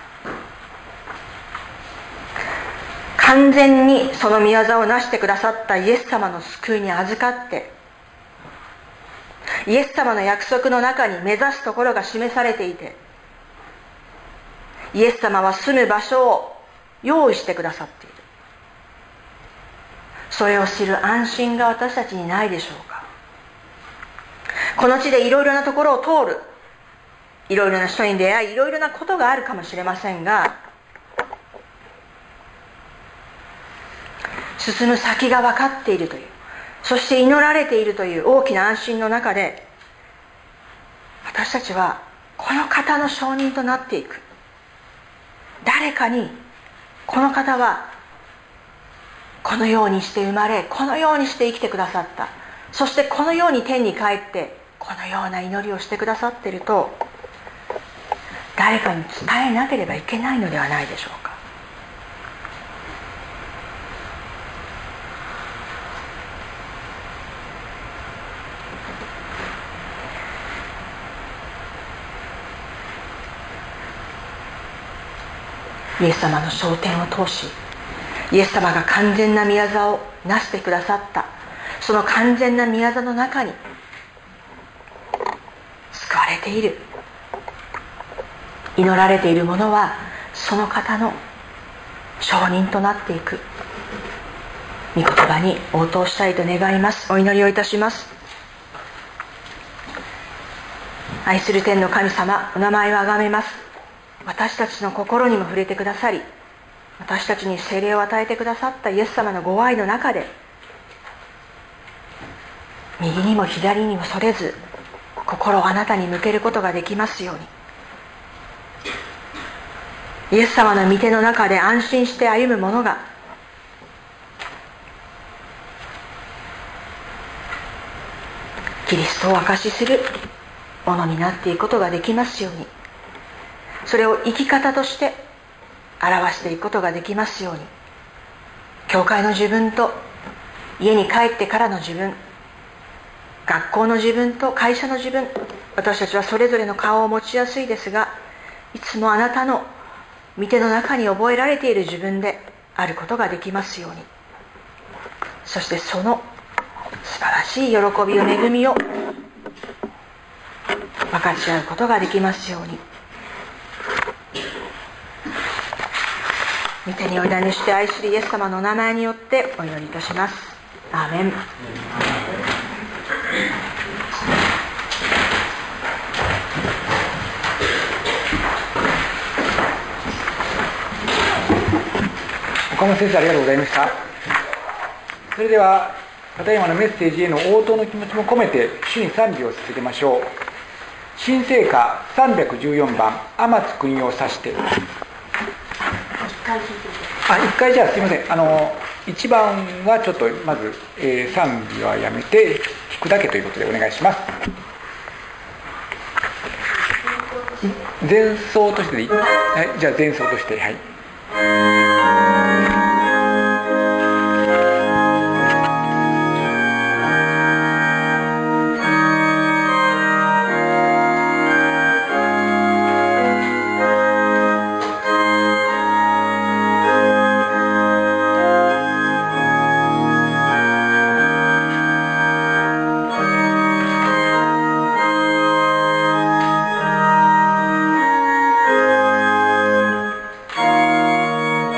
完全にその御業をなしてくださったイエス様の救いに預かって、イエス様の約束の中に目指すところが示されていて、イエス様は住む場所を用意してくださっている。それを知る安心が私たちにないでしょうか。この地でいろいろなところを通る、いろいろな人に出会い、いろいろなことがあるかもしれませんが、進む先が分かっているという、そして祈られているという大きな安心の中で、私たちはこの方の証人となっていく。誰かにこの方はこのようにして生まれ、このようにして生きてくださった、そしてこのように天に帰ってこのような祈りをしてくださっていると、誰かに伝えなければいけないのではないでしょうか。イエス様の昇天を通し、イエス様が完全な御業をなしてくださった、その完全な御業の中に救われている、祈られている者はその方の証人となっていく。御言葉に応答したいと願います。お祈りをいたします。 愛する天の神様、お名前をあがめます。私たちの心にも触れてくださり、私たちに聖霊を与えてくださったイエス様のご愛の中で、右にも左にもそれず心をあなたに向けることができますように。イエス様の御手の中で安心して歩む者がキリストを証しするものになっていくことができますように、それを生き方として表していくことができますように、教会の自分と家に帰ってからの自分、学校の自分と会社の自分、私たちはそれぞれの顔を持ちやすいですが、いつもあなたの御手の中に覚えられている自分であることができますように。そしてその素晴らしい喜びを恵みを分かち合うことができますように。御手にお委ねして愛するイエス様のお名前によってお祈りいたします。アーメン。 岡本先生、ありがとうございました。それではただいまのメッセージへの応答の気持ちも込めて主に賛美を捧げましょう。新聖歌さんびゃくじゅうよんばん、天津国を指して。あ、一回じゃあすいません、あのいちばんはちょっとまず、えー、賛美はやめて弾くだけということでお願いします。前奏としてでいい？はい、じゃあ前奏として、はい。 「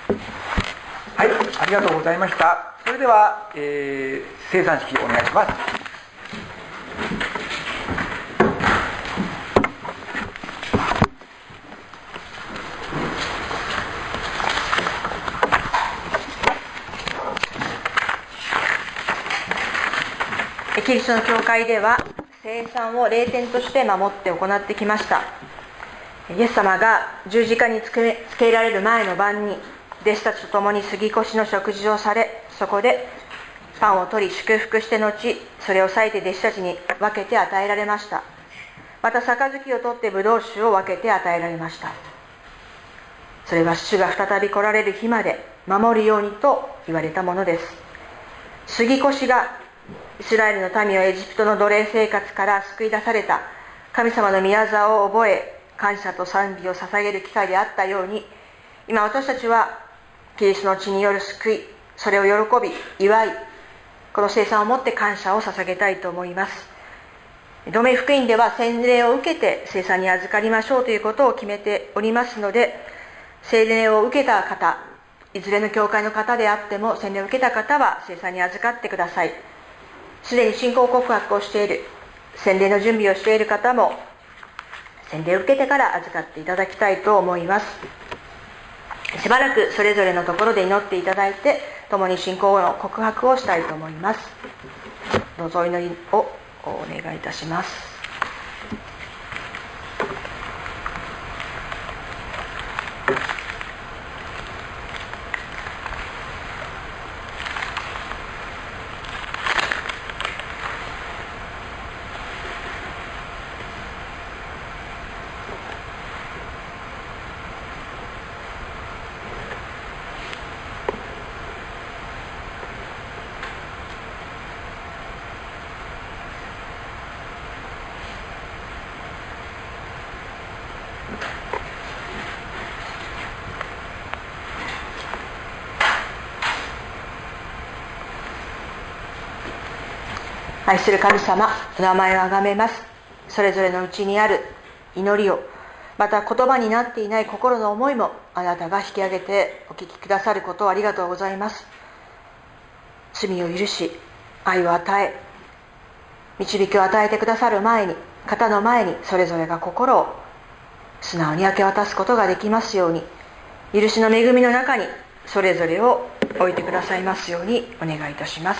はい、ありがとうございました。それでは、えー、生産式お願いします。 キリストの教会では聖餐を礼典として守って行ってきました。イエス様が十字架につけ、つけられる前の晩に弟子たちと共に杉越の食事をされ、そこでパンを取り祝福して後、それを裂いて弟子たちに分けて与えられました。また杯を取ってブドウ酒を分けて与えられました。それは主が再び来られる日まで守るようにと言われたものです。杉越がイスラエルの民をエジプトの奴隷生活から救い出された神様の御業を覚え、感謝と賛美を捧げる機会であったように、今私たちはキリストの血による救い、それを喜び祝い、この聖餐をもって感謝を捧げたいと思います。同盟福音では洗礼を受けて聖餐に預かりましょうということを決めておりますので、洗礼を受けた方、いずれの教会の方であっても洗礼を受けた方は聖餐に預かってください。すでに信仰告白をしている、洗礼の準備をしている方も洗礼を受けてから預かっていただきたいと思います。しばらくそれぞれのところで祈っていただいて、共に信仰の告白をしたいと思います。どうぞお祈りをお願いいたします。愛する神様、お名前をあがめます。それぞれのうちにある祈りを、また言葉になっていない心の思いもあなたが引き上げてお聞きくださることをありがとうございます。罪を許し、愛を与え、導きを与えてくださる前に、方の前にそれぞれが心を素直に明け渡すことができますように、許しの恵みの中にそれぞれを置いてくださいますようにお願いいたします。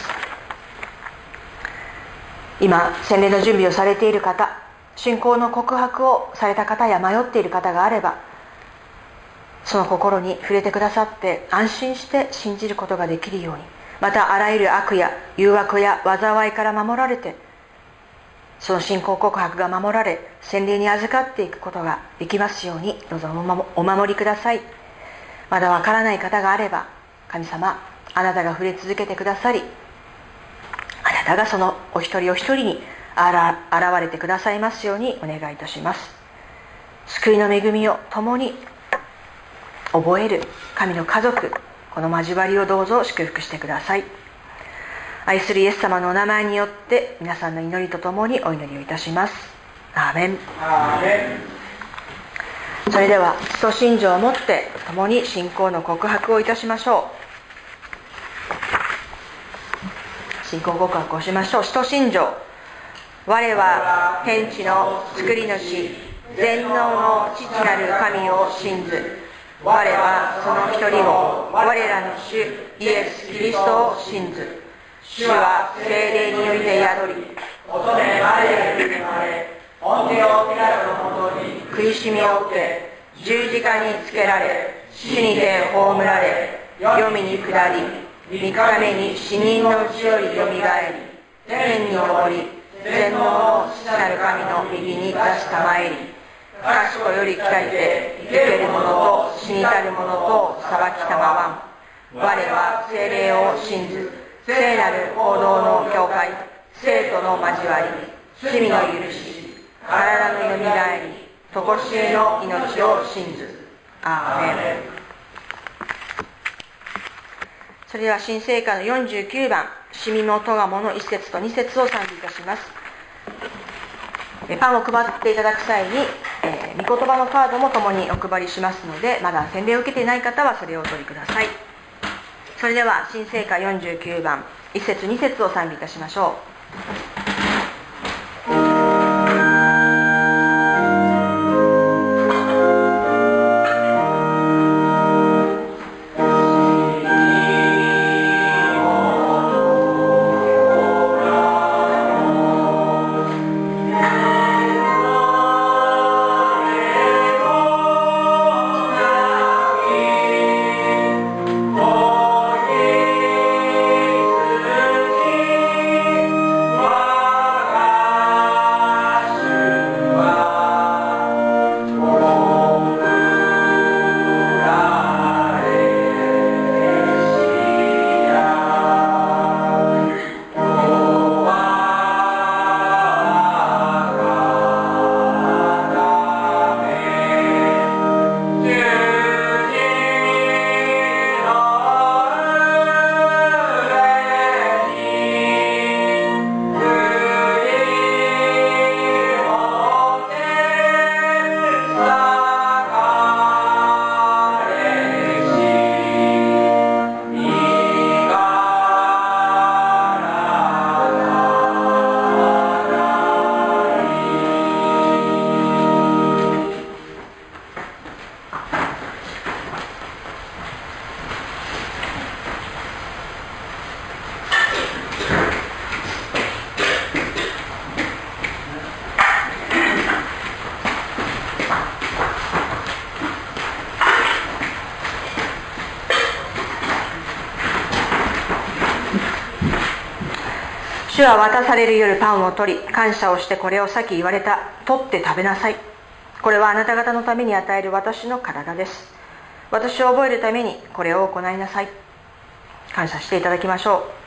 今、洗礼の準備をされている方、信仰の告白をされた方や迷っている方があれば、その心に触れてくださって安心して信じることができるように、またあらゆる悪や誘惑や災いから守られて、その信仰告白が守られ、洗礼に預かっていくことができますように、どうぞお守りください。まだわからない方があれば、神様、あなたが触れ続けてくださり、あなたがそのお一人お一人に現れてくださいますようにお願いいたします。救いの恵みを共に覚える神の家族、この交わりをどうぞ祝福してください。愛するイエス様のお名前によって皆さんの祈りとともにお祈りをいたします。アーメン。 アーメン。それでは使徒信条をもって共に信仰の告白をいたしましょう。信仰告白をしましょう。使徒信条。我は天地の作り主、全能の父なる神を信ず。我はその一人を、我らの主イエス・キリストを信ず。主は聖霊によりて宿り、乙女マリアに生まれ、ポンテオ・ピラトのもとに苦しみを受け、十字架につけられ、死にて葬られ、黄泉に下り、三日目に死人のうちよりよみがえり、天に昇り、全能の父なる神の右に座したまえり、賢より来たりて、生ける者と死にたる者とを裁きたまわん。我は聖霊を信ず、聖なる行動の教会、聖徒の交わり、罪の許し、体のよみがえり、とこしえの命を信ず。アーメン。それでは新聖歌のよんじゅうきゅうばん、しみのとがものいっ節とに節を賛美いたします。パンを配っていただく際に、えー、御言葉のカードも共にお配りしますので、まだ洗礼を受けていない方はそれをお取りください。それでは新聖歌よんじゅうきゅうばんいっ節に節を賛美いたしましょう。主は渡される夜パンを取り、感謝をしてこれを先言われた。取って食べなさい。これはあなた方のために与える私の体です。私を覚えるためにこれを行いなさい。感謝していただきましょう。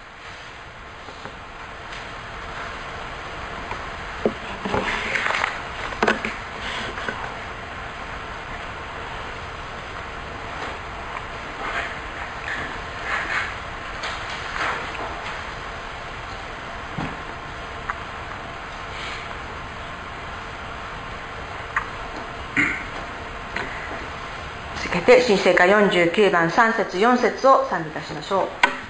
新聖歌よんじゅうきゅうばんさん節よん節を賛美いたしましょう。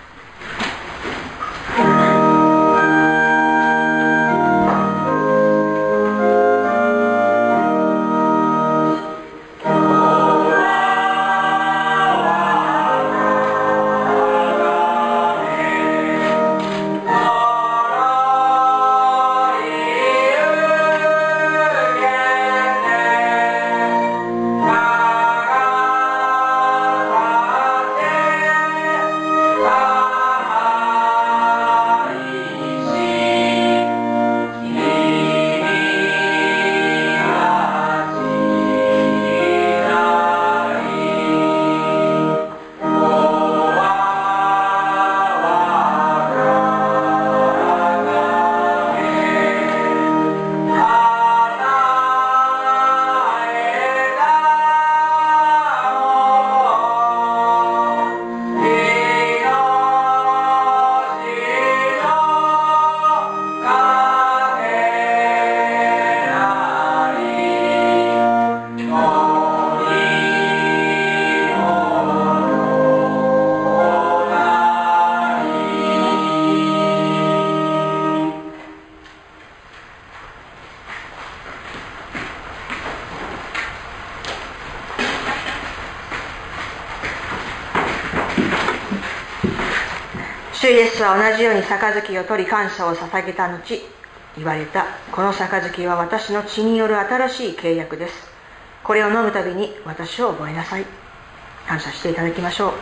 主イエスは同じように杯を取り感謝を捧げた後言われた。この杯は私の血による新しい契約です。これを飲むたびに私を覚えなさい。感謝していただきましょ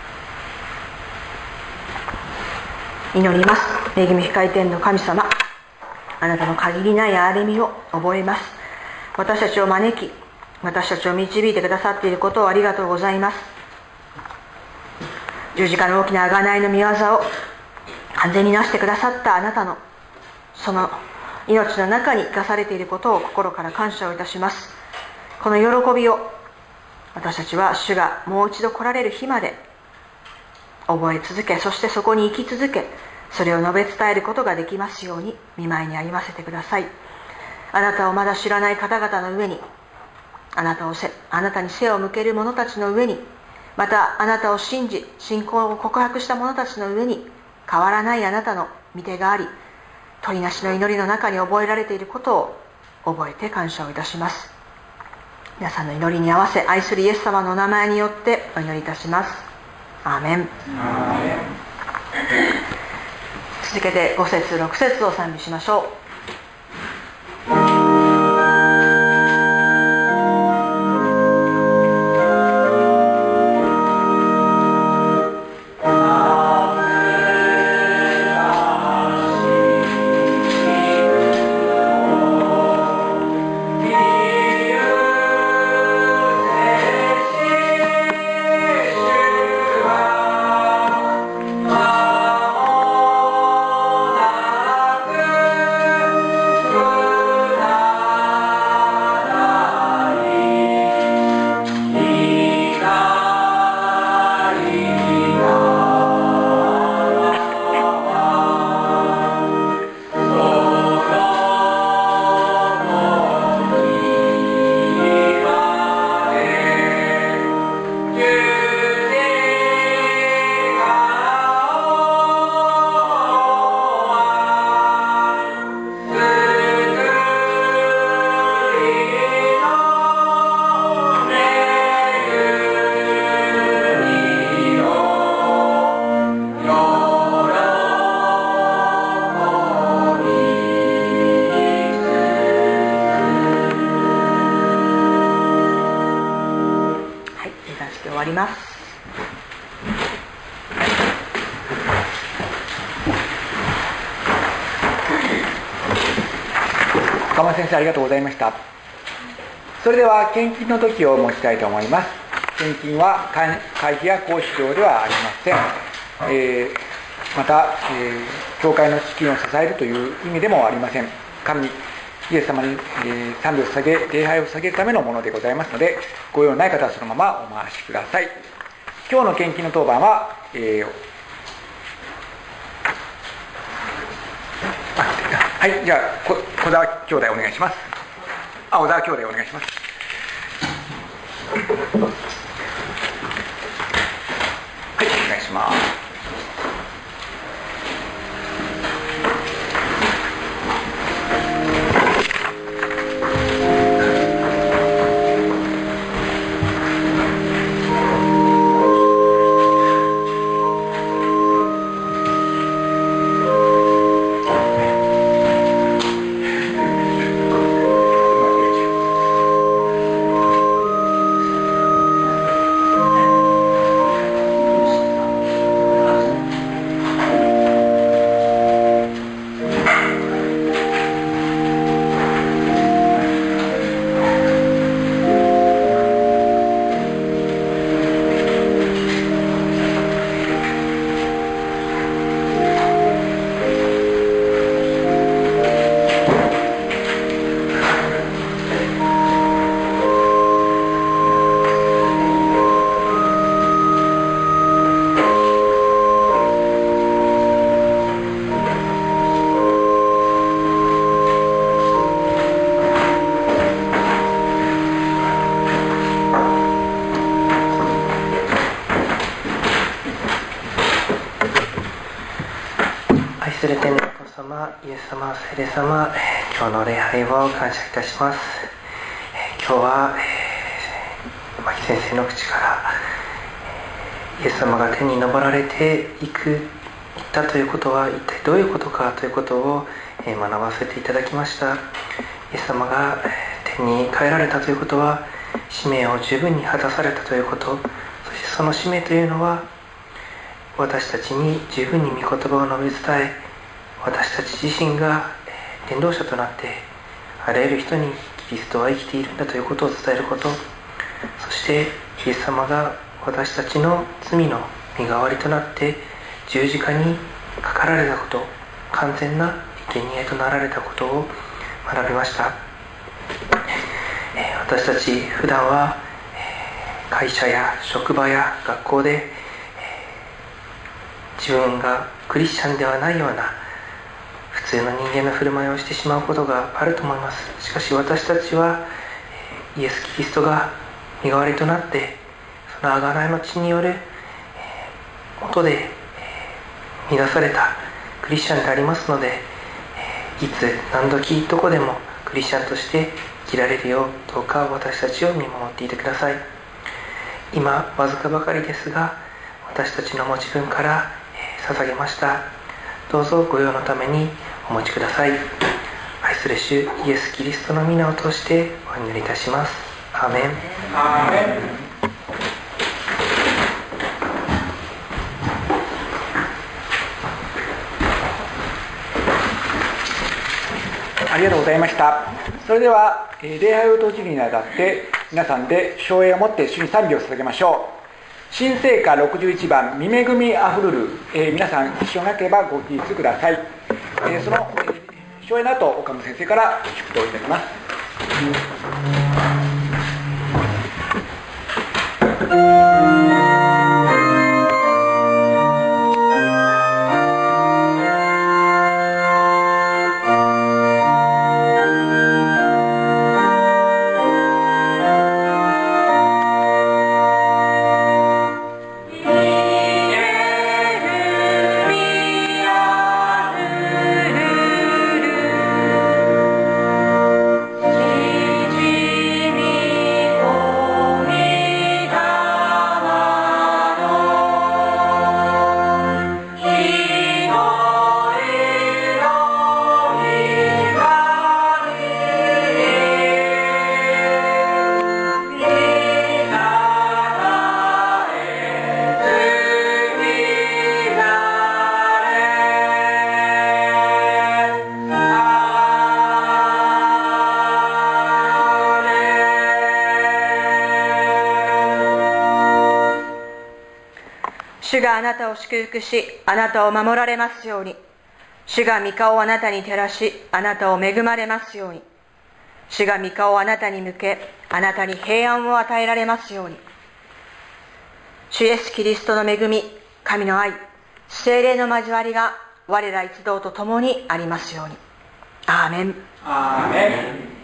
う。祈ります。恵み深い天の神様、あなたの限りない憐れみを覚えます。私たちを招き、私たちを導いてくださっていることをありがとうございます。十字架の大きな贖いの御業を完全になしてくださったあなたのその命の中に生かされていることを心から感謝をいたします。この喜びを私たちは主がもう一度来られる日まで覚え続け、そしてそこに生き続け、それを述べ伝えることができますように御前に歩ませてください。あなたをまだ知らない方々の上にあなたをせあなたに背を向ける者たちの上に、またあなたを信じ信仰を告白した者たちの上に変わらないあなたの御手があり、取りなしの祈りの中に覚えられていることを覚えて感謝をいたします。皆さんの祈りに合わせ、愛するイエス様のお名前によってお祈りいたします。アーメン。 アーメン。 続けてご節ろく節を賛美しましょう。 岡間先生、ありがとうございました。それでは献金の時を持ちたいと思います。献金は会費や講師料ではありません。えー、また、えー、教会の資金を支えるという意味でもありません。神イエス様に、えー、賛美を捧げ、礼拝を捧げるためのものでございますので、ご用のない方はそのままお回しください。今日の献金の当番は、えーはい、じゃあ小沢兄弟お願いします。あ、小沢兄弟お願いします。はい、お願いします。 する天のお父様、イエス様、聖霊様、今日の礼拝を感謝いたします。今日は牧先生の口からイエス様が天に昇られていく行ったということは一体どういうことかということを学ばせていただきました。イエス様が天に帰られたということは使命を十分に果たされたということ、そしてその使命というのは私たちに十分に御言葉を述べ伝え、私たち自身が伝道者となってあらゆる人にキリストは生きているんだということを伝えること、そしてイエス様が私たちの罪の身代わりとなって十字架にかかられたこと、完全な生贄となられたことを学びました。私たち普段は会社や職場や学校で自分がクリスチャンではないような普通の人間の振る舞いをしてしまうことがあると思います。しかし私たちはイエス・キリストが身代わりとなって、その贖いの血による元で乱されたクリスチャンでありますので、いつ何時どこでもクリスチャンとして生きられるよう、どうか私たちを見守っていてください。今わずかばかりですが、私たちの持ち分から捧げました。どうぞご用のためにお持ちください。愛する主イエス・キリストの皆を通してお祈りいたします。アーメン。 アーメン。ありがとうございました。それでは礼拝を閉じるにあたって皆さんで唱詠をもって主に賛美を捧げましょう。新聖歌ろくじゅういちばん、見恵みあふるる、えー、皆さん一緒なければご起立ください。えー、その、えー、唱詠の後、岡本先生から祝祷いたします。 主があなたを祝福し、あなたを守られますように。主が御顔をあなたに照らし、あなたを恵まれますように。主が御顔をあなたに向け、あなたに平安を与えられますように。主イエスキリストの恵み、神の愛、聖霊の交わりが我ら一同と共にありますように。アーメン。 アーメン。